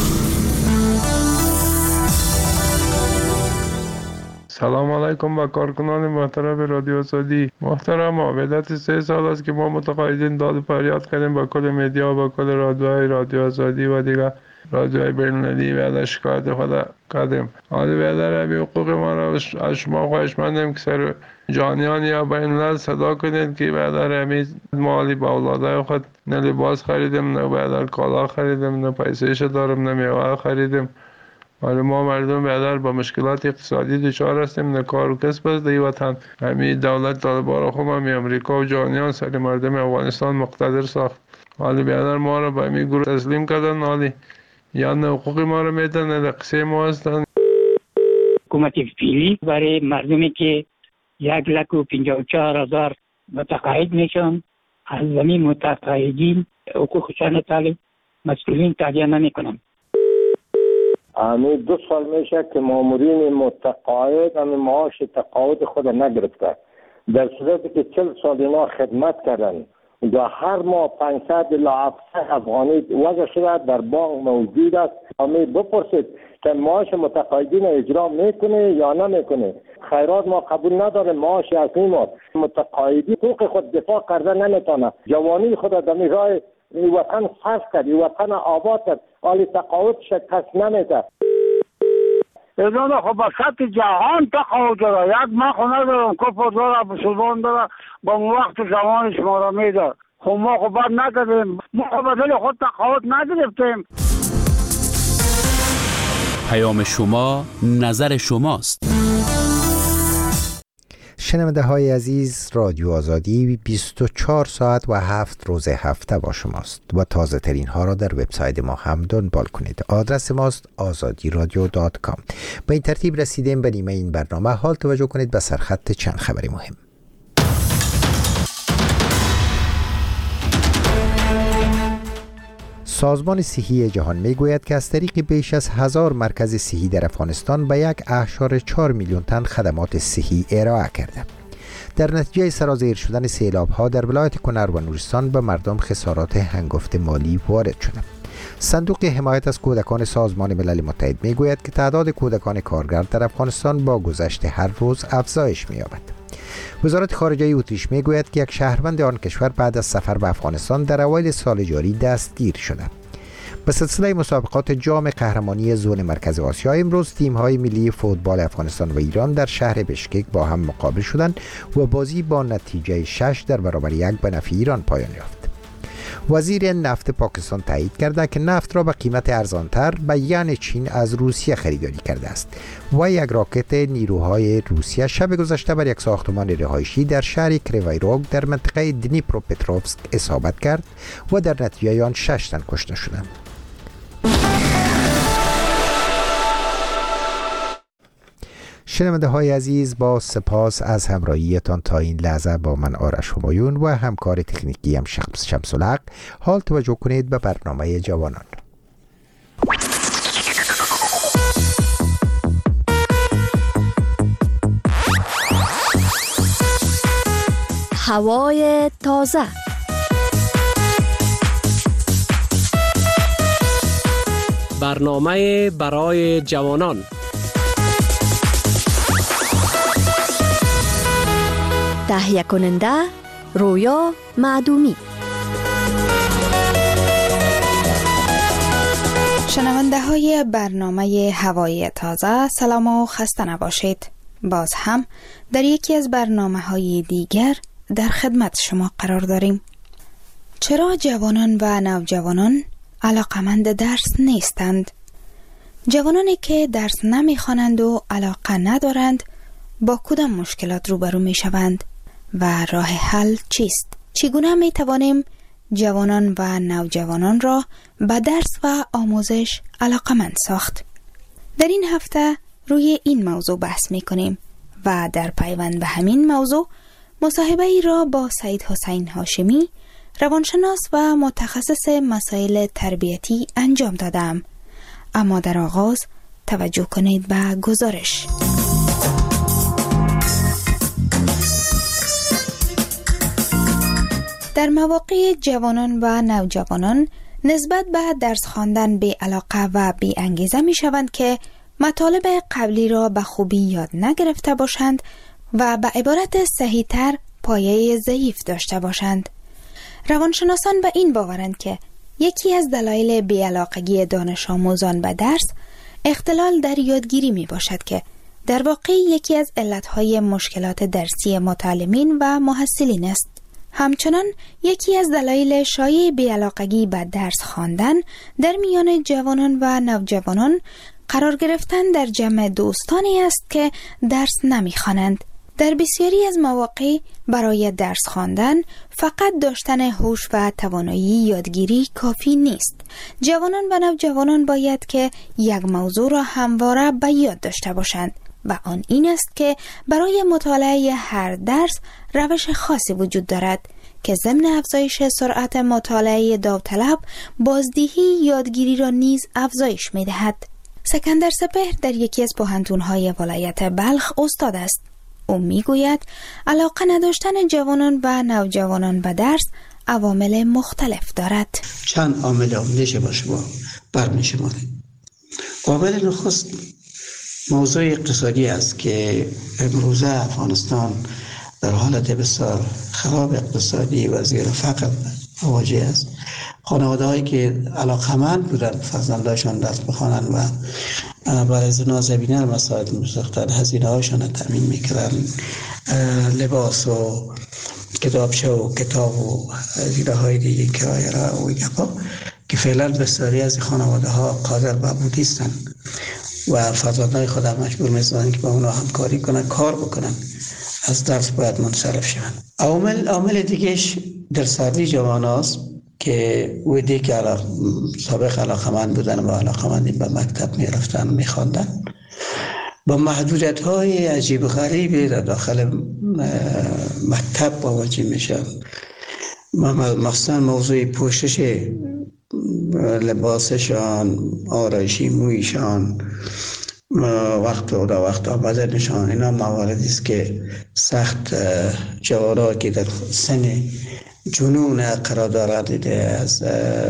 سلام علیکم با کارکنان محترم رادیو آزادی. محترم، مدت سه سال است که ما متقاعدین داد و فریاد کردیم با کل مدیا و با کل رادیوهای رادیو آزادی و دیگر رادیوهای بین‌المللی و در شکایت خود کردیم. حالا بیادر همی حقوق ما را از شما خواهش مندیم که سر جانیان یا بین‌الملل صدا کنید که بیادر همی مالی با اولادای خود نه لباس خریدیم، نه بیادر کالا خریدیم، نه پیسهش دارم، نه میوه خریدیم. ولی ما مردم بیادر با مشکلات اقتصادی دچار هستیم، نه کار و کسب است در وطن. همین دولت طالبان را خوب همی امریکا و جهانیان سر مردم افغانستان مقتدر ساخت. حالی بیادر ما را به همین گروه تسلیم کردن، حالی یا نه حقوق ما را میدن نه در قصه ما هستن. حکومت فعلی برای مردمی که یک لک و پنجاه و چهار هزار متقاعد میشن، از زمین متقاعدین حقوقشان طالب مسئولین تهیه نمیکنن. امی دو سال میشه که مامورین متقاعد امی معاش تقاعد خود نگرفته، در صورتی که چل سال اینا خدمت کردن و هر ماه پانصد الی هفتصد افغانی وضع شده در بانک موجود است. امی بپرسید که معاش متقاعدین اجرا میکنه یا نمیکنه. خیرات ما قبول نداره، معاش اصلی ما متقاعدی حقوق خود دفاع کرده نمیتونه. جوانی خود در راه وطن صرف کرد، وطن آباد کرد، حالی تقاعد شکست نمیده. اینا خب با سطح جهان تقاعد داره. یک ما خونه دارم کفر داره، مسلمان داره، با وقت زمان شما را میده. خب ما خب باید نکردیم، ما خب بدل خود تقاعد نگرفتیم. پیام شما نظر شماست. شنونده های عزیز، رادیو آزادی بیست و چهار ساعت و هفت روز هفته با شماست و تازه ترین ها را در وبسایت ما هم دنبال کنید. آدرس ماست آزادی رادیو دات کام. به این ترتیب رسیدیم به نیمه این برنامه. حال توجه کنید به سرخط چند خبری مهم. سازمان صحی جهان میگوید که از طریق بیش از هزار مرکز صحی در افغانستان به یک اعشار چهار میلیون تن خدمات صحی ارائه کرده. در نتیجه سرازیر شدن سیلاب ها در ولایت کنر و نورستان به مردم خسارات هنگفت مالی وارد شده. صندوق حمایت از کودکان سازمان ملل متحد میگوید که تعداد کودکان کارگر در افغانستان با گذشت هر روز افزایش می‌یابد. وزارت خارجه اتریش میگوید که یک شهروند آن کشور بعد از سفر به افغانستان در اوایل سال جاری دستگیر شده. به سلسله مسابقات جام قهرمانی زون مرکز آسیا امروز تیم‌های ملی فوتبال افغانستان و ایران در شهر بشکک با هم مقابل شدند و بازی با نتیجه شش در برابر یک به نفع ایران پایان یافت. وزیر نفت پاکستان تایید کرده که نفت را به قیمت ارزانتر به یان چین از روسیه خریداری کرده است و یک راکت نیروهای روسیه شب گذشته بر یک ساختمان رهایشی در شهر کریوایروگ در منطقه دنیپروپتروفسک اصابت کرد و در نتیجه آن شش تن کشته شدند. شنونده های عزیز، با سپاس از همراهیتان تا این لحظه با من آرش همایون و همکار تکنیکی هم شمس شمس‌الحق. حال توجه کنید به برنامه جوانان. هوای تازه، برنامه برای جوانان، تهیه کننده رویا معدومی. شنونده های برنامه هوای تازه، سلام و خسته نباشید. باز هم در یکی از برنامه های دیگر در خدمت شما قرار داریم. چرا جوانان و نوجوانان علاقمند درس نیستند؟ جوانانی که درس نمی خوانند و علاقه ندارند با کدام مشکلات روبرو می شوند و راه حل چیست؟ چگونه می توانیم جوانان و نوجوانان را به درس و آموزش علاقمند ساخت؟ در این هفته روی این موضوع بحث می کنیم و در پیوند به همین موضوع مصاحبه ای را با سید حسین هاشمی، روانشناس و متخصص مسائل تربیتی انجام دادم. اما در آغاز توجه کنید به گزارش. در مواقع جوانان و نوجوانان نسبت به درس خواندن بی علاقه و بی انگیزه می شوند که مطالب قبلی را به خوبی یاد نگرفته باشند و به عبارت صحیح تر پایه ضعیف داشته باشند. روانشناسان به این باورند که یکی از دلایل بی‌علاقگی دانش آموزان به درس اختلال در یادگیری می باشد که در واقع یکی از علتهای مشکلات درسی متعلمین و محصلین است. همچنان یکی از دلایل شایع بی‌علاقگی به درس خواندن در میان جوانان و نوجوانان قرار گرفتن در جمع دوستانی است که درس نمی‌خوانند. در بسیاری از مواقع برای درس خواندن فقط داشتن هوش و توانایی یادگیری کافی نیست. جوانان و نوجوانان باید که یک موضوع را همواره به یاد داشته باشند و آن این است که برای مطالعه هر درس روش خاصی وجود دارد که ضمن افزایش سرعت مطالعه داوطلب بازدهی یادگیری را نیز افزایش می‌دهد. سکندر سپهر در یکی از پوهنتون‌های ولایت بلخ استاد است. او میگوید علاقه نداشتن جوانان و نوجوانان به درس عوامل مختلف دارد. چند عامل میشه با شما برمی‌شماریم. عامل نخست موضوع اقتصادی است که امروزه افغانستان در حالت بسیار خراب اقتصادی و زیر فقر مواجه است. خانواده هایی که علاقمند بودن فرزنداشان درس بخوانند و برای نازنینان مساعد می‌ساختند، هزینه هاشان را تامین می‌کردند، لباس و کتابچه و کتاب و هزینه های دیگه کرایه را و گپا که فعلا بسیاری از خانواده ها قادر به بودی هستند و فرزندان خود مجبور می‌سازند که با اونا همکاری کنند، کار بکنند از درس باید منصرف شوند. عامل عامل دیگهش درسازی جوان است که ودی که علاق... سابق علاقمند بودن و علاقمندی به مکتب می رفتن می خواندن، با محدودیت های عجیب غریبی در داخل مکتب مواجه میشن. مخصوصا موضوع پوشش لباسشان، آرایشی مویشان، وقت و وقت آمدنشان، اینا مواردی است که سخت جوانان که در سن جنون قرار دارند، از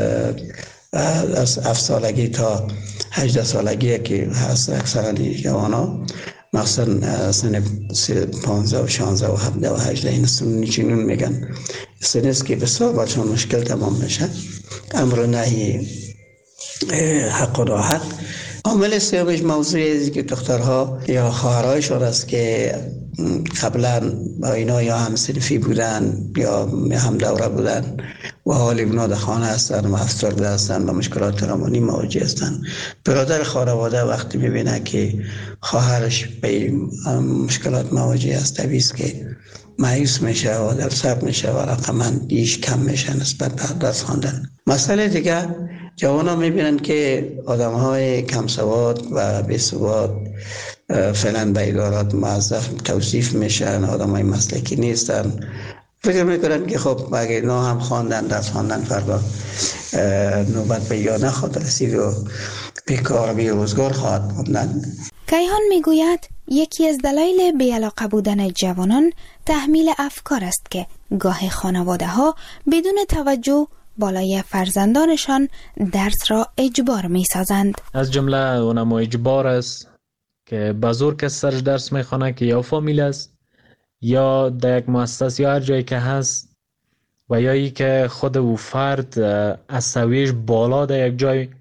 از هفت سالگی تا هجده سالگی که هست اکثرا جوانا، مثلا سن پانزده و شانزده و هفده و هجده، این سن جنون میگن، سن است که بسیار برشان مشکل تمام میشه. امر نهی حق و راحت. عامل سومش موضوعی که دخترها یا خواهرایشان است که قبلا با اینا یا هم صنفی بودن یا هم دوره بودن و حال اونا در خانه هستن و افسرده هستن و مشکلات روانی مواجه هستن. برادر خانواده وقتی میبینه که خواهرش به مشکلات مواجه است، طبیعی است که مایوس میشه و دلسرد میشه و رقمندیش کم میشه نسبت به درس خواندن. مسئله دیگه، جوانا میبینن که آدم های کم سواد و بی سواد فعلا به ادارات موظف توصیف میشن، آدم های مسلکی نیستن. فکر میکنن که خب اگه اینا هم خواندن، درس خواندن، فردا نوبت به یا نخواهد رسید و بیکار بی روزگار خواهد بودن. کیهان میگوید یکی از دلایل بی‌علاقه بودن جوانان تحمیل افکار است که گاه خانواده ها بدون توجه بالای فرزندانشان درس را اجبار می سازند. از جمله اونم اجبار است که بزرگ کس سرش درس می خوانه که یا فامیل است یا در یک مؤسسه یا هر جایی که هست، و یا ای که خود او فرد از سویش بالا در یک جای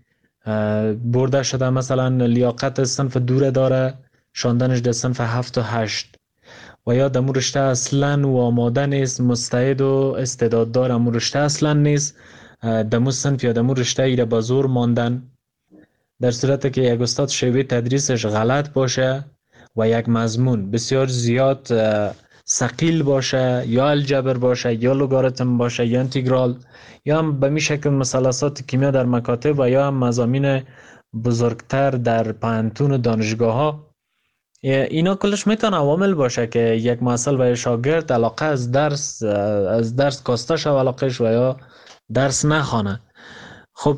برده شده، مثلا لیاقت صنف دوره داره، شاندنش در صنف هفت و هشت، و یا در رشته اصلا و آماده نیست، مستعد و استعداد داره، امو رشته اصلا نیست، در صنف یا در رشته ایره با زور ماندن، در صورت که یک استاد شیوه تدریسش غلط باشه و یک مضمون بسیار زیاد ثقیل باشه، یا الجبر باشه یا لوگاریتم باشه یا انتگرال، یا هم به می شکل مثلثات کیمیا در مکاتب، و یا هم مضامین بزرگتر در پانتون و دانشگاه ها. اینا کلش میتونه عوامل باشه که یک مسئله به شاگرد علاقه از درس از درس کاسته شو علاقهش و یا درس نخوانه. خب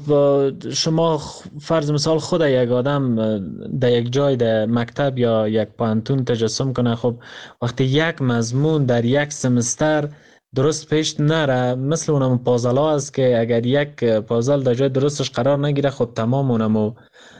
شما فرض مثال خود یک آدم در یک جای در مکتب یا یک پانتون تجسم کنه، خب وقتی یک مضمون در یک سمستر درست پیش نره، مثل اونم پازل ها است که اگر یک پازل در جای درستش قرار نگیره، خب تمام اونم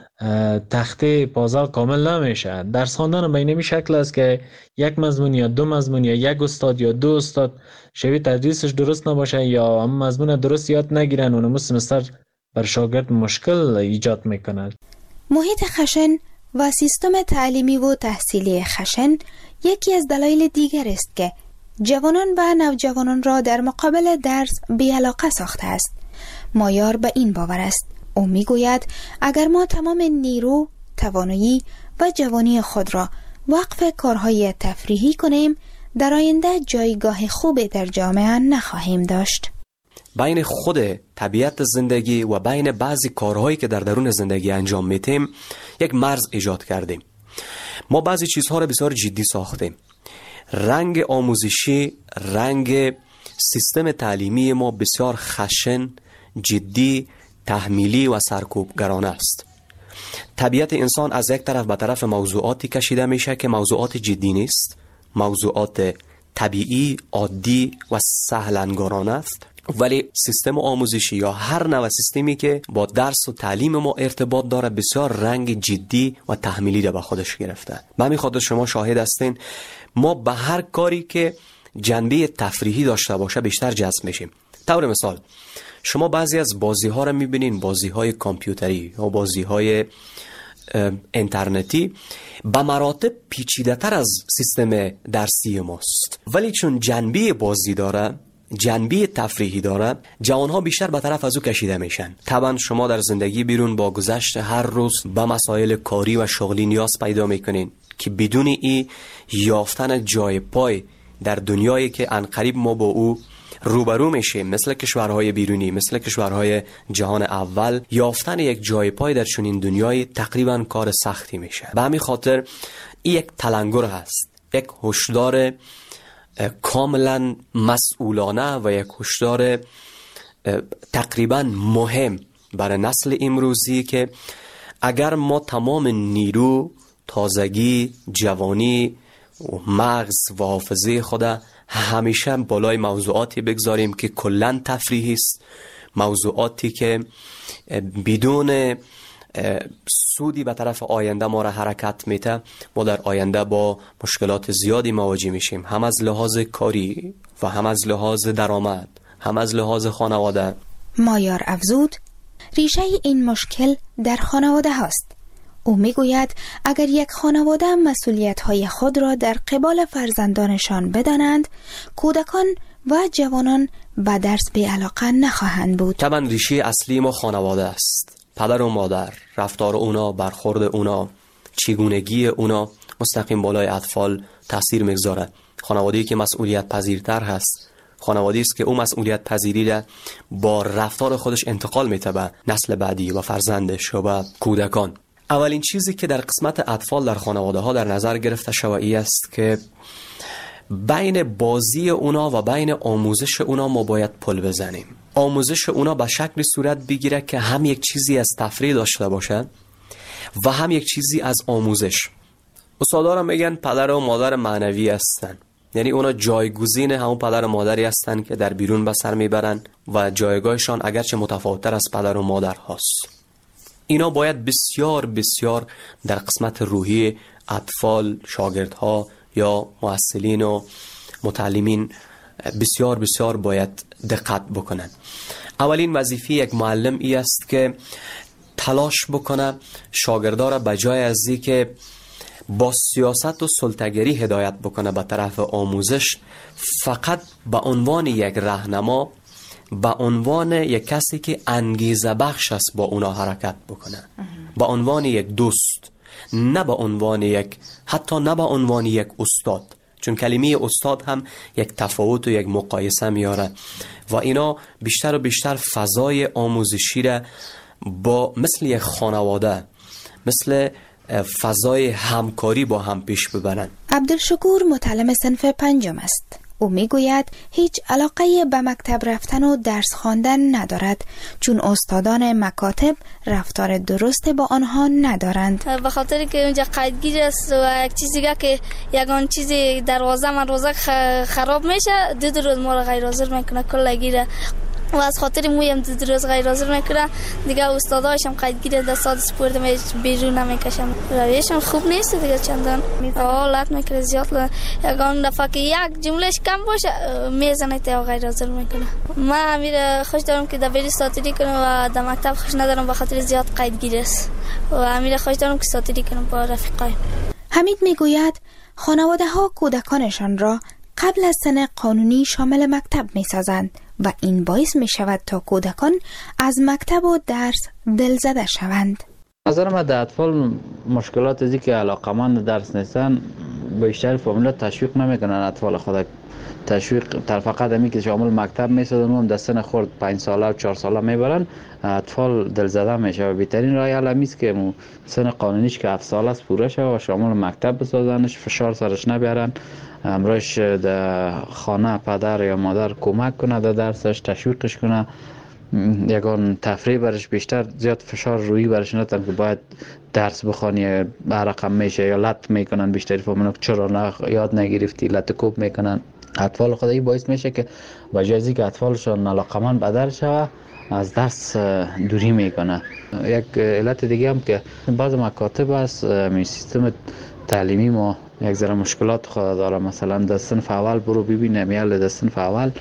تخته پازل کامل نمیشه. درس خواندن به این شکل است که یک مضمون یا دو مضمون یا یک استاد یا دو استاد شیوه تدریسش درست نباشه یا هم مضمون درست یاد نگیرن، اونم سمستر بر شاگرد مشکل ایجاد میکند. محیط خشن و سیستم تعلیمی و تحصیلی خشن یکی از دلایل دیگر است که جوانان و نوجوانان را در مقابل درس بی‌علاقه ساخته است. مایار به این باور است. او میگوید اگر ما تمام نیرو، توانایی و جوانی خود را وقف کارهای تفریحی کنیم، در آینده جایگاه خوبی در جامعه نخواهیم داشت. بین خود طبیعت زندگی و بین بعضی کارهایی که در درون زندگی انجام میتیم یک مرز ایجاد کردیم. ما بعضی چیزها را بسیار جدی ساختیم. رنگ آموزشی، رنگ سیستم تعلیمی ما بسیار خشن، جدی، تحمیلی و سرکوبگرانه است. طبیعت انسان از یک طرف به طرف موضوعاتی کشیده میشه که موضوعات جدی نیست، موضوعات طبیعی، عادی و سهلنگارانه است، ولی سیستم آموزشی یا هر نوع سیستمی که با درس و تعلیم ما ارتباط داره بسیار رنگ جدی و تحمیلی را به خودش گرفته. من میخواد شما شاهد هستین، ما به هر کاری که جنبه تفریحی داشته باشه بیشتر جذب میشیم. طور مثال شما بعضی از بازی ها را میبینین، بازی های کامپیوتری یا بازی های اینترنتی به مراتب پیچیده تر از سیستم درسی ماست، ولی چون جنبه بازی داره، جنبه تفریحی داره، جوانها بیشتر به طرف از او کشیده میشن. طبعا شما در زندگی بیرون با گذشت هر روز به مسائل کاری و شغلی نیاز پیدا میکنین که بدون ای یافتن جای پای در دنیایی که عنقریب ما با او روبرو میشیم، مثل کشورهای بیرونی، مثل کشورهای جهان اول، یافتن یک جای پای در چنین دنیای تقریبا کار سختی میشه. به همین خاطر این یک تلنگر هست، یک هشدار کاملا مسئولانه و یک هشدار تقریبا مهم برای نسل امروزی که اگر ما تمام نیرو، تازگی، جوانی، مغز و حافظه خود همیشه بالای موضوعاتی بگذاریم که کلن تفریحی است، موضوعاتی که بدون سودی به طرف آینده ما را حرکت میده، ما در آینده با مشکلات زیادی مواجه میشیم، هم از لحاظ کاری و هم از لحاظ درآمد، هم از لحاظ خانواده. مایار افزود ریشه این مشکل در خانواده هاست. او میگوید اگر یک خانواده مسئولیت‌های خود را در قبال فرزندانشان بدانند، کودکان و جوانان به درس بی‌علاقه نخواهند بود. طبعا ریشه اصلی ما خانواده است. پدر و مادر، رفتار اونا، برخورد اونا، چگونگی اونا مستقیم بالای اطفال تاثیر میگذاره. خانواده‌ای که مسئولیت پذیرتر هست، خانواده‌ای است که او مسئولیت پذیری را با رفتار خودش انتقال میده به نسل بعدی و فرزندش و به کودکان. اولین چیزی که در قسمت اطفال در خانواده ها در نظر گرفته شوی است که بین بازی اونا و بین آموزش اونا ما باید پل بزنیم. آموزش اونا به شکل صورت بگیره که هم یک چیزی از تفریح داشته باشه و هم یک چیزی از آموزش. استادارم میگن پدر و مادر معنوی هستن، یعنی اونا جایگزین همون پدر و مادری هستن که در بیرون به سر میبرن و جایگاهشان اگرچه متفاوت‌تر از پدر و مادر هست. اینا باید بسیار بسیار در قسمت روحی اطفال، شاگردها یا محصلین و متعلمین بسیار بسیار باید دقت بکنن. اولین وظیفه یک معلم ای است که تلاش بکنه شاگردا را به جای از این که با سیاست و سلطه‌گری هدایت بکنه به طرف آموزش، فقط به عنوان یک راهنما، به عنوان یک کسی که انگیزه بخش است با اونا حرکت بکنه، به عنوان یک دوست، نه به عنوان یک، حتی نه به عنوان یک استاد، چون کلمه استاد هم یک تفاوت و یک مقایسه میاره و اینا بیشتر و بیشتر فضای آموزشی را با مثل یک خانواده، مثل فضای همکاری با هم پیش ببرن. عبدالشکور متعلم صنف پنجم است. او میگوید هیچ علاقه به مکتب رفتن و درس خواندن ندارد، چون استادان مکاتب رفتار درست با آنها ندارند. به خاطر که اونجا قیدگیر است و یک چیزی که یگان چیزی دروازه من روزه خراب میشه، دو دو روز ما رو غیر حاضر میکنه کل گیره و از خاطر مویم دو دو روز غیر حاضر میکنه دیگه. استاداشم قیدگیر در ساعت سپورت می بیرون نمیکشم، رویشم خوب نیست دیگه، چندان حالت میکنه زیاد. یگان دفعه که یک جملهش کم باشه میزنه تا غیر حاضر میکنه. من امیر خوش دارم که در بیرون ساتری کنم و در مکتب خوش ندارم به خاطر زیاد قیدگیر است و امیر خوش دارم که ساتری کنم با رفیقای. حمید میگوید خانواده ها کودکانشان را قبل از سن قانونی شامل مکتب میسازند و این باعث می شود تا کودکان از مکتب و درس دلزده شوند. نظر من در اطفال مشکلات ازی که علاقمند درس نیستن، بیشتر فامیلا تشویق نمیکنن اطفال خود. تشویق تر فقط همی که شامل مکتب میسازن و هم در سن خورد پنج ساله و چهار ساله میبرن، اطفال دلزده میشه و بهترین راه حل همیست که سن قانونیش که هفت ساله است پوره شه و شامل مکتب بسازنش، فشار سرش نبیارن، امروش در خانه پدر یا مادر کمک کنه در درسش، تشویقش کنه، یکان تفریح برش بیشتر، زیاد فشار روی برش نتن که باید درس بخوانی برقم میشه یا لط میکنن. بیشتری فهمونن چرا نه یاد نگرفتی، لط کوب میکنن اطفال خود. این باعث میشه که با جایزی که اطفالشون علاقمند بدر شوه از درس دوری میکنه. یک علت دیگه هم که بعض مکاتب است می سیستم تعلیمی ما یک ذره مشکلات خود داره. مثلا در صنف اول برو ببینه میال در صنف اول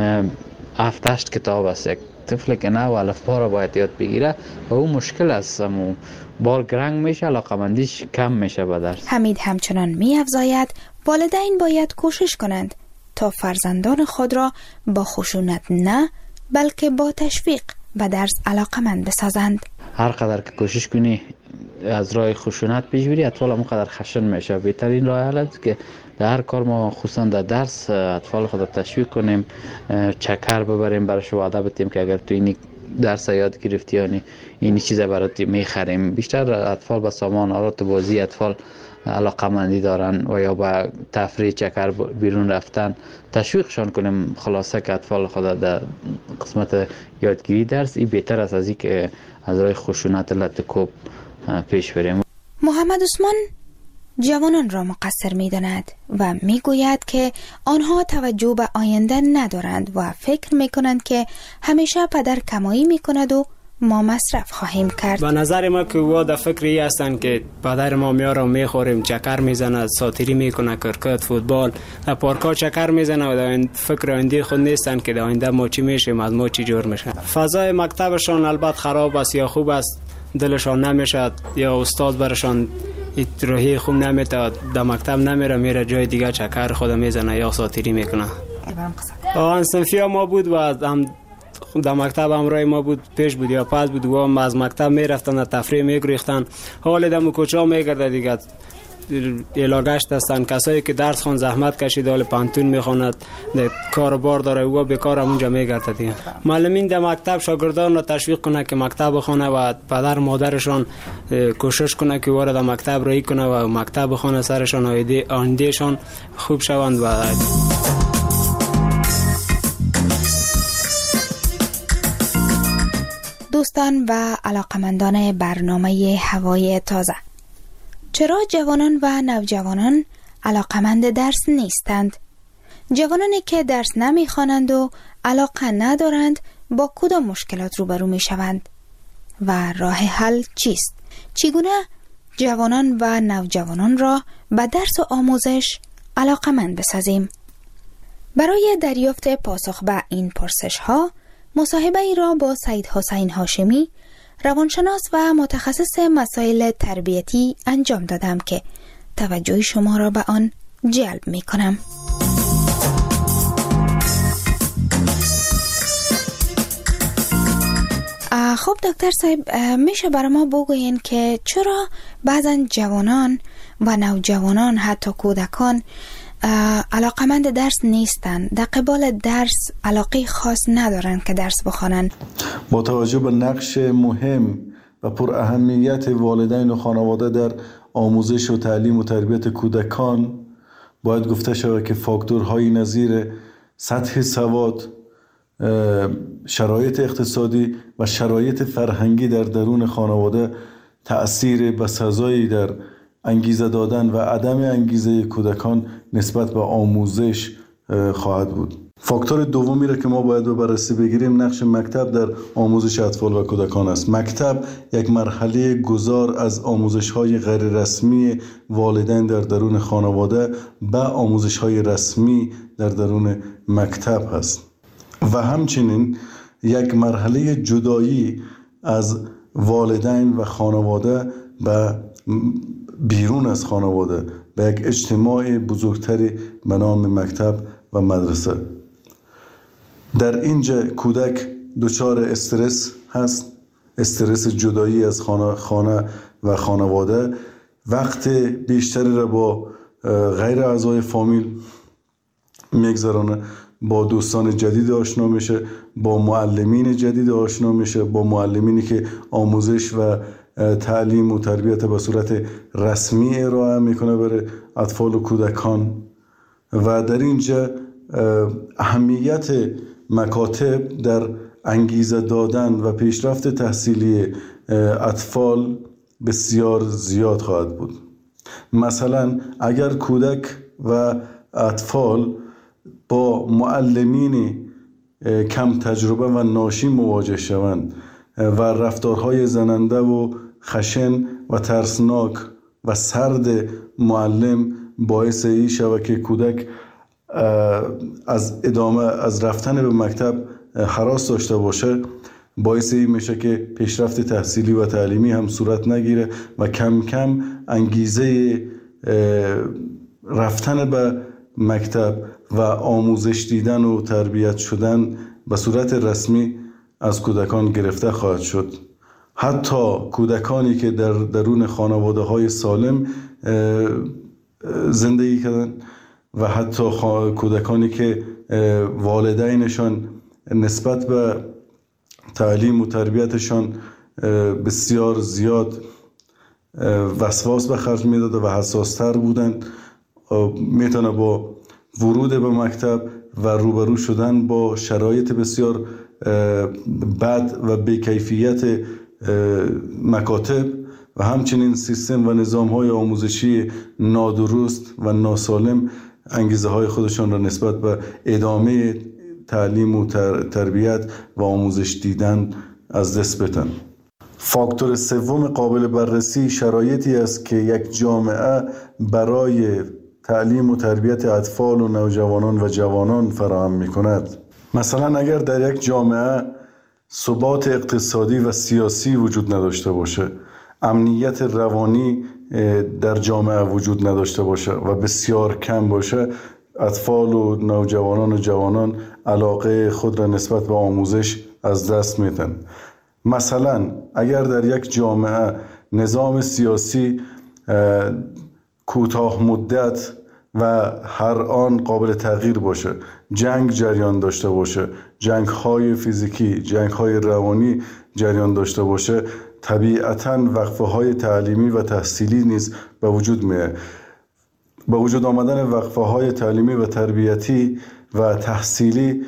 هفت هشت کتاب است. یک طفل که نه الفبا را باید یاد بگیره و اون مشکل است، و بار گرنگ میشه، علاقمندیش کم میشه به درس. حمید همچنان می‌افزاید والدین باید کوشش کنند تا فرزندان خود را با خشونت نه بلکه با تشویق به درس علاقمند بسازند. هر قدر که کوشش کنی از راه خشونت پیش بری، اطفال هم قدر خشن میشه. بهترین راه حل است که در هر کار ما خصوصا در درس اطفال خود تشویق کنیم، چکر ببریم، براش وعده بدیم که اگر تو این درس یاد گرفتی یعنی این چیزا برات میخریم. بیشتر اطفال به سامان آلات بازی اطفال علاقمندی دارن و یا با تفریح چکر بیرون رفتن تشویقشان کنیم. خلاصه که اطفال خود در قسمت یادگیری درس این بهتر است از این که از راه خشونت لطکوب پیش بریم. محمد عثمان جوانان را مقصر می داند و می گوید که آنها توجه به آینده ندارند و فکر می کنند که همیشه پدر کمایی می کند و ما مصرف خواهیم کرد. به نظر ما که او در فکری هستند که پدر ما میاره و میخوریم، چکر میزنه، ساتیری میکنه، کرکت، فوتبال، در پارکا چکر میزنه و در فکر آینده خود نیستند که در آینده ما چی میشیم، از ما چی جور میشه. فضای مکتبشان البته خراب است یا خوب است، دلشان نمیشه یا استاد برشان راهی خوب نمیده، در مکتب نمیره، میره جای دیگه چکر خود میزنه یا ساتیری میکنه. آن صنفی ما بود و هم در مکتب همراه ما بود، پیش بود یا پس بود و هم از مکتب میرفتن در تفریح میگریختن. حال دم کوچا میگرده دیگه علاقه‌اش هستن. کسایی که درس خون زحمت کشید، حال پانتون میخواند، کاروبار داره و بیکار اونجا میگرده دیگه. معلمین در مکتب شاگردان را تشویق کنه که مکتب بخونه و پدر مادرشان کوشش کنه که وارد مکتب رایی کنه و مکتب بخونه، سرشان آیندهشان خوب شوند. و دوستان و علاقمندان برنامه هوای تازه، چرا جوانان و نوجوانان علاقمند درس نیستند؟ جوانانی که درس نمیخوانند و علاقه ندارند با کدام مشکلات روبرو می شوند؟ و راه حل چیست؟ چگونه جوانان و نوجوانان را به درس و آموزش علاقمند بسازیم؟ برای دریافت پاسخ به این پرسش ها مصاحبه ای را با سید حسین هاشمی، روانشناس و متخصص مسائل تربیتی انجام دادم که توجه شما را به آن جلب می کنم. خب دکتر صاحب، میشه برای ما بگوین که چرا بعضا جوانان و نوجوانان حتی کودکان علاقمند درس نیستند، در قبال درس علاقه خاص ندارند که درس بخوانند؟ با توجه به نقش مهم و پر اهمیت والدین و خانواده در آموزش و تعلیم و تربیت کودکان، باید گفته شود که فاکتورهای نظیر سطح سواد، شرایط اقتصادی و شرایط فرهنگی در درون خانواده تأثیر بسزایی در انگیزه دادن و عدم انگیزه کودکان نسبت به آموزش خواهد بود. فاکتور دومی را که ما باید به بررسی بگیریم نقش مکتب در آموزش اطفال و کودکان است. مکتب یک مرحله گذار از آموزش‌های غیر رسمی والدین در درون خانواده به آموزش‌های رسمی در درون مکتب است و همچنین یک مرحله جدایی از والدین و خانواده به بیرون از خانواده به یک اجتماع بزرگتری به نام مکتب و مدرسه. در اینجا کودک دچار استرس هست، استرس جدایی از خانه, خانه و خانواده، وقت بیشتری را با غیر اعضای فامیل میگذرانه، با دوستان جدید آشنا میشه، با معلمین جدید آشنا میشه، با معلمینی که آموزش و تعلیم و تربیت به صورت رسمی ارائه میکنه برای اطفال و کودکان. و در اینجا اهمیت مکاتب در انگیزه دادن و پیشرفت تحصیلی اطفال بسیار زیاد خواهد بود. مثلا اگر کودک و اطفال با معلمین کم تجربه و ناشی مواجه شوند و رفتارهای زننده و خشن و ترسناک و سرد معلم باعث ای شود که کودک از ادامه از رفتن به مکتب هراس داشته باشه، باعث این میشه که پیشرفت تحصیلی و تعلیمی هم صورت نگیره و کم کم انگیزه رفتن به مکتب و آموزش دیدن و تربیت شدن به صورت رسمی از کودکان گرفته خواهد شد. حتی کودکانی که در درون خانواده های سالم زندگی کردن و حتی کودکانی که والدینشان نسبت به تعلیم و تربیتشان بسیار زیاد وسواس به خرج میداد و حساستر بودند، میتونه با ورود به مکتب و روبرو شدن با شرایط بسیار بد و بی‌کیفیت مکاتب و همچنین سیستم و نظام های آموزشی نادرست و ناسالم انگیزه های خودشان را نسبت به ادامه تعلیم و تربیت و آموزش دیدن از دست بدن. فاکتور سوم قابل بررسی شرایطی است که یک جامعه برای تعلیم و تربیت اطفال و نوجوانان و جوانان فراهم می کند. مثلا اگر در یک جامعه ثبات اقتصادی و سیاسی وجود نداشته باشه، امنیت روانی در جامعه وجود نداشته باشه و بسیار کم باشه، اطفال و نوجوانان و جوانان علاقه خود را نسبت به آموزش از دست میدن. مثلا اگر در یک جامعه نظام سیاسی کوتاه مدت و هر آن قابل تغییر باشه، جنگ جریان داشته باشه، جنگ های فیزیکی، جنگ های روانی جریان داشته باشه، طبیعتاً وقفه های تعلیمی و تحصیلی نیز به وجود میاد. با وجود آمدن وقفه های تعلیمی و تربیتی و تحصیلی،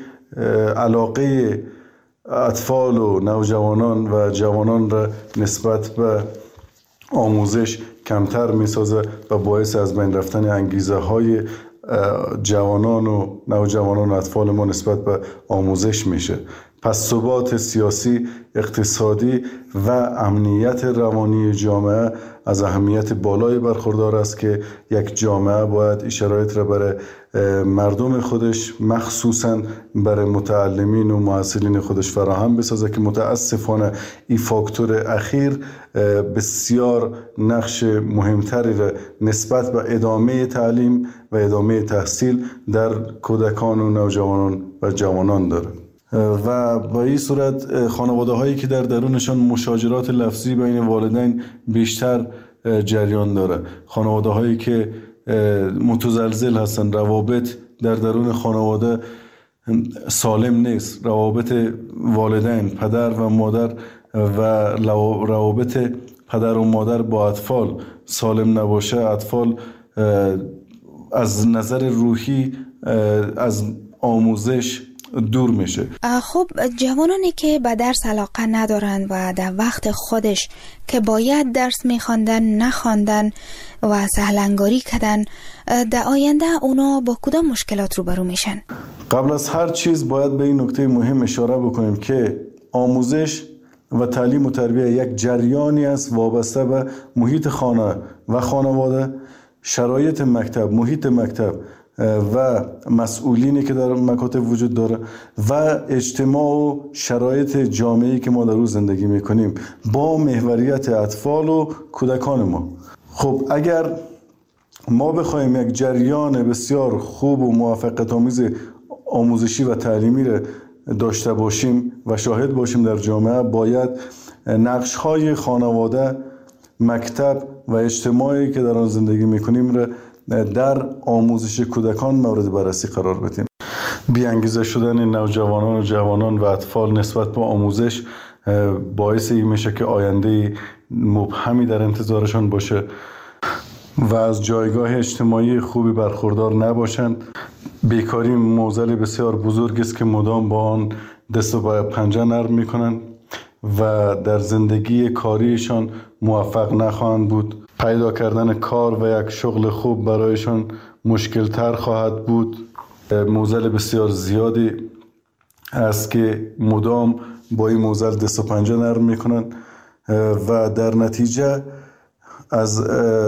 علاقه اطفال و نوجوانان و جوانان را نسبت به آموزش کمتر میسازه و باعث از بین رفتن انگیزه های جوانان و نوجوانان و اطفال ما نسبت به آموزش میشه. پس ثبات سیاسی، اقتصادی و امنیت روانی جامعه از اهمیت بالای برخوردار است که یک جامعه باید این شرایط را برای مردم خودش، مخصوصاً برای متعلمین و محصلین خودش فراهم بسازه که متاسفانه این فاکتور اخیر بسیار نقش مهمتری را نسبت به ادامه تعلیم و ادامه تحصیل در کودکان و نوجوانان و جوانان داره. و با این صورت خانواده هایی که در درونشان مشاجرات لفظی بین والدین بیشتر جریان داره، خانواده هایی که متزلزل هستن، روابط در درون خانواده سالم نیست، روابط والدین، پدر و مادر و روابط پدر و مادر با اطفال سالم نباشه، اطفال از نظر روحی از آموزش دور میشه. خب جوانانی که به درس علاقه ندارند و در وقت خودش که باید درس میخواندن نخواندن و سهلنگاری کردن، در آینده اونا با کدام مشکلات روبرو میشن؟ قبل از هر چیز باید به این نکته مهم اشاره بکنیم که آموزش و تعلیم و تربیت یک جریانی است وابسته به محیط خانه و خانواده، شرایط مکتب، محیط مکتب و مسئولینی که در مکاتب وجود داره و اجتماع و شرایط جامعه‌ای که ما در روز زندگی میکنیم با محوریت اطفال و کودکان ما. خب اگر ما بخوایم یک جریان بسیار خوب و موفقیت‌آمیز آموزشی و تعلیمی را داشته باشیم و شاهد باشیم در جامعه، باید نقش‌های خانواده، مکتب و اجتماعی که در آن زندگی میکنیم را در آموزش کودکان مورد بررسی قرار بدیم. بی‌انگیزه شدن نوجوانان و جوانان و اطفال نسبت به آموزش باعث این میشه که آینده مبهمی در انتظارشان باشه و از جایگاه اجتماعی خوبی برخوردار نباشند. بیکاری معضل بسیار بزرگ است که مدام با آن دست و پنجه نرم میکنند و در زندگی کاریشان موفق نخواهند بود. پیدا کردن کار و یک شغل خوب برایشان مشکل تر خواهد بود. معضل بسیار زیادی است که مدام با این معضل دست و پنجه نرم میکنن و در نتیجه از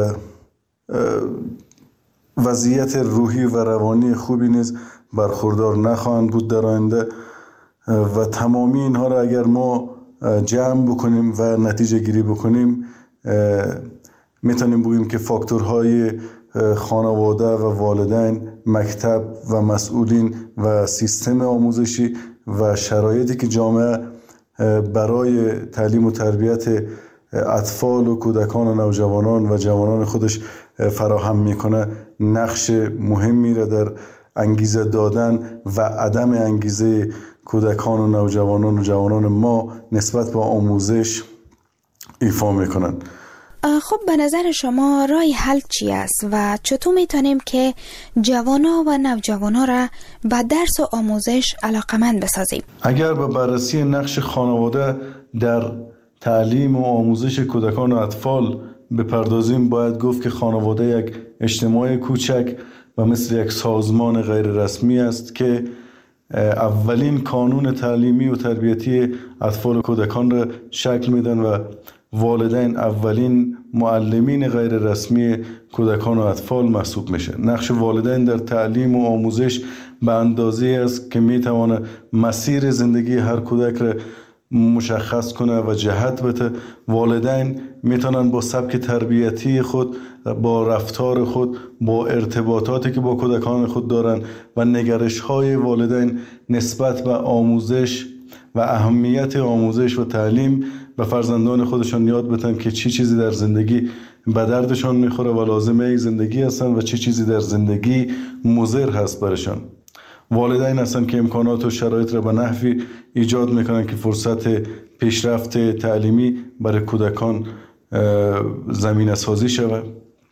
وضعیت روحی و روانی خوبی نیز برخوردار نخواهند بود در آینده. و تمامی اینها را اگر ما جمع بکنیم و نتیجه گیری بکنیم، میتونیم بگیم که فاکتورهای خانواده و والدین، مکتب و مسئولین و سیستم آموزشی و شرایطی که جامعه برای تعلیم و تربیت اطفال و کودکان و نوجوانان و جوانان خودش فراهم میکنه نقش مهمی را در انگیزه دادن و عدم انگیزه کودکان و نوجوانان و جوانان ما نسبت به آموزش ایفا میکنن. خب به نظر شما راه حل چی است و چطور میتونیم که جوانا و نوجوانا را به درس و آموزش علاقمند بسازیم؟ اگر به بررسی نقش خانواده در تعلیم و آموزش کودکان و اطفال بپردازیم، باید گفت که خانواده یک اجتماع کوچک و مثل یک سازمان غیر رسمی است که اولین کانون تعلیمی و تربیتی اطفال و کودکان را شکل میدن و والدین اولین معلمین غیر رسمی کودکان و اطفال محسوب میشه. نقش والدین در تعلیم و آموزش به اندازه است که میتونه مسیر زندگی هر کودک را مشخص کنه و جهت بده. والدین میتونن با سبک تربیتی خود، با رفتار خود، با ارتباطاتی که با کودکان خود دارن و نگرش های والدین نسبت به آموزش و اهمیت آموزش و تعلیم به فرزندان خودشان یاد بدن که چی چیزی در زندگی به دردشان میخوره و لازمه زندگی هستن و چی چیزی در زندگی مضر هست برشان. والدین هستن که امکانات و شرایط را به نحوی ایجاد میکنن که فرصت پیشرفت تعلیمی برای کودکان زمینه سازی شود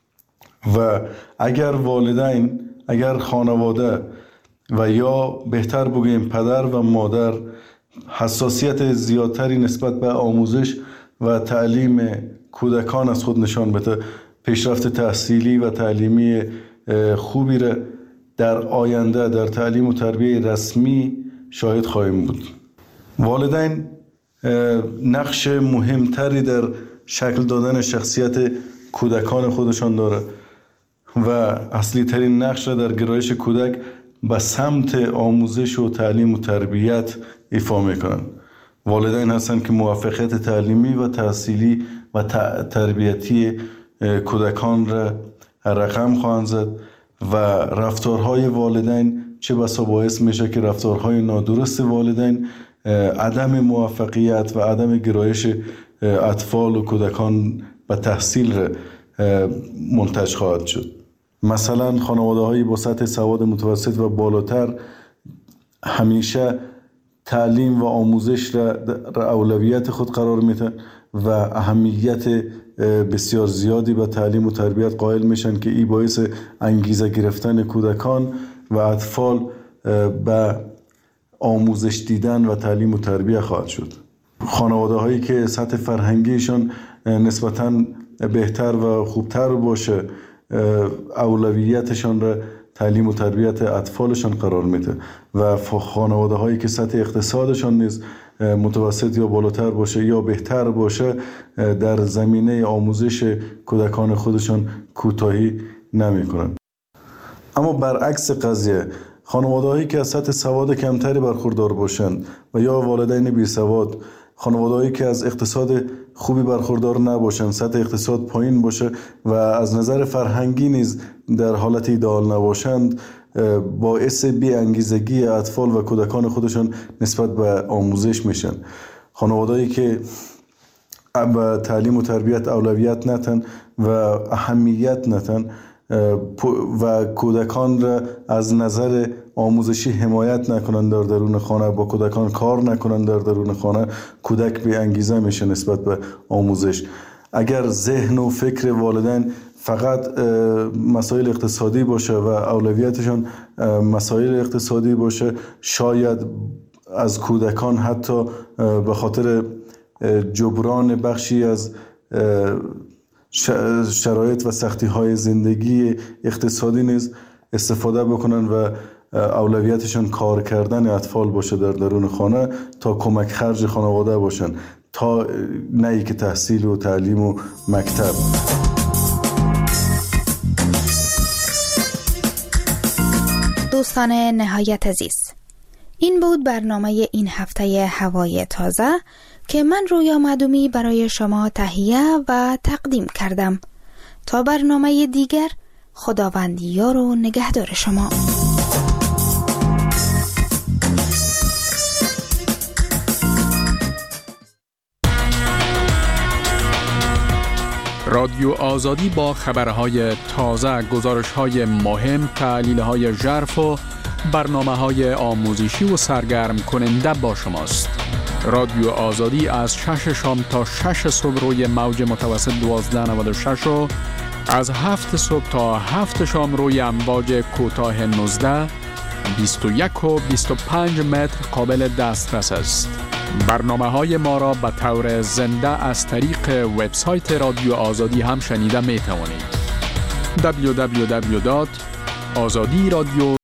و اگر والدین، اگر خانواده و یا بهتر بگیم پدر و مادر حساسیت زیادتری نسبت به آموزش و تعلیم کودکان از خود نشان بده، پیشرفت تحصیلی و تعلیمی خوبی را در آینده در تعلیم و تربیت رسمی شاهد خواهیم بود. والدین نقش مهمتری در شکل دادن شخصیت کودکان خودشان داره و اصلی ترین نقش را در گرایش کودک به سمت آموزش و تعلیم و تربیت ایفا میکنن. والدین هستند که موفقیت تعلیمی و تحصیلی و تربیتی کودکان را رقم خواهند زد و رفتارهای والدین چه بسا باعث میشه که رفتارهای نادرست والدین عدم موفقیت و عدم گرایش اطفال و کودکان به تحصیل را منتج خواهد شد. مثلا خانواده هایی با سطح سواد متوسط و بالاتر همیشه تعلیم و آموزش را اولویت خود قرار میدن و اهمیت بسیار زیادی به تعلیم و تربیت قائل میشن که این باعث انگیزه گرفتن کودکان و اطفال به آموزش دیدن و تعلیم و تربیت خواهد شد. خانواده هایی که سطح فرهنگیشان نسبتاً بهتر و خوبتر باشه اولویتشان را تعلیم و تربیت اطفالشان قرار میده و خانواده هایی که سطح اقتصادشان نیز متوسط یا بالاتر باشه یا بهتر باشه در زمینه آموزش کودکان خودشان کوتاهی نمی کنند. اما برعکس قضیه خانواده هایی که از سطح سواد کمتری برخوردار باشند و یا والدین بی سواد، خانواده هایی که از اقتصاد خوبی برخوردار نباشند، سطح اقتصاد پایین باشه و از نظر فرهنگی نیز در حالت ایدئال نباشند، باعث بی انگیزگی اطفال و کودکان خودشان نسبت به آموزش میشن. خانواده‌ای که به تعلیم و تربیت اولویت نتن و اهمیت نتن و کودکان را از نظر آموزشی حمایت نکنند در درون خانه، با کودکان کار نکنند در درون خانه، کودک بی انگیزه میشه نسبت به آموزش. اگر ذهن و فکر والدین فقط مسائل اقتصادی باشه و اولویتشان مسائل اقتصادی باشه، شاید از کودکان حتی به خاطر جبران بخشی از شرایط و سختی های زندگی اقتصادی نیز استفاده بکنن و اولویتشان کار کردن اطفال باشه در درون خانه تا کمک خرج خانواده باشن، تا نه که تحصیل و تعلیم و مکتب. دوستان نهایت عزیز، این بود برنامه این هفته هوای تازه که من رویا معدومی برای شما تهیه و تقدیم کردم. تا برنامه دیگر، خداوند یار و نگهدار شما. رادیو آزادی با خبرهای تازه، گزارش‌های مهم، تحلیل‌های ژرف و برنامه‌های آموزشی و سرگرم کننده با شماست. رادیو آزادی از شش شام تا شش صبح روی موج متوسط دوازده و نود و شش و از هفت صبح تا هفت شام روی امواج کوتاه نوزده، بیست و یک و بیست و پنج متر قابل دسترس است. برنامه‌های ما را به طور زنده از طریق وبسایت رادیو آزادی هم شنیده می توانید. دبلیو دبلیو دبلیو دات آزادی رادیو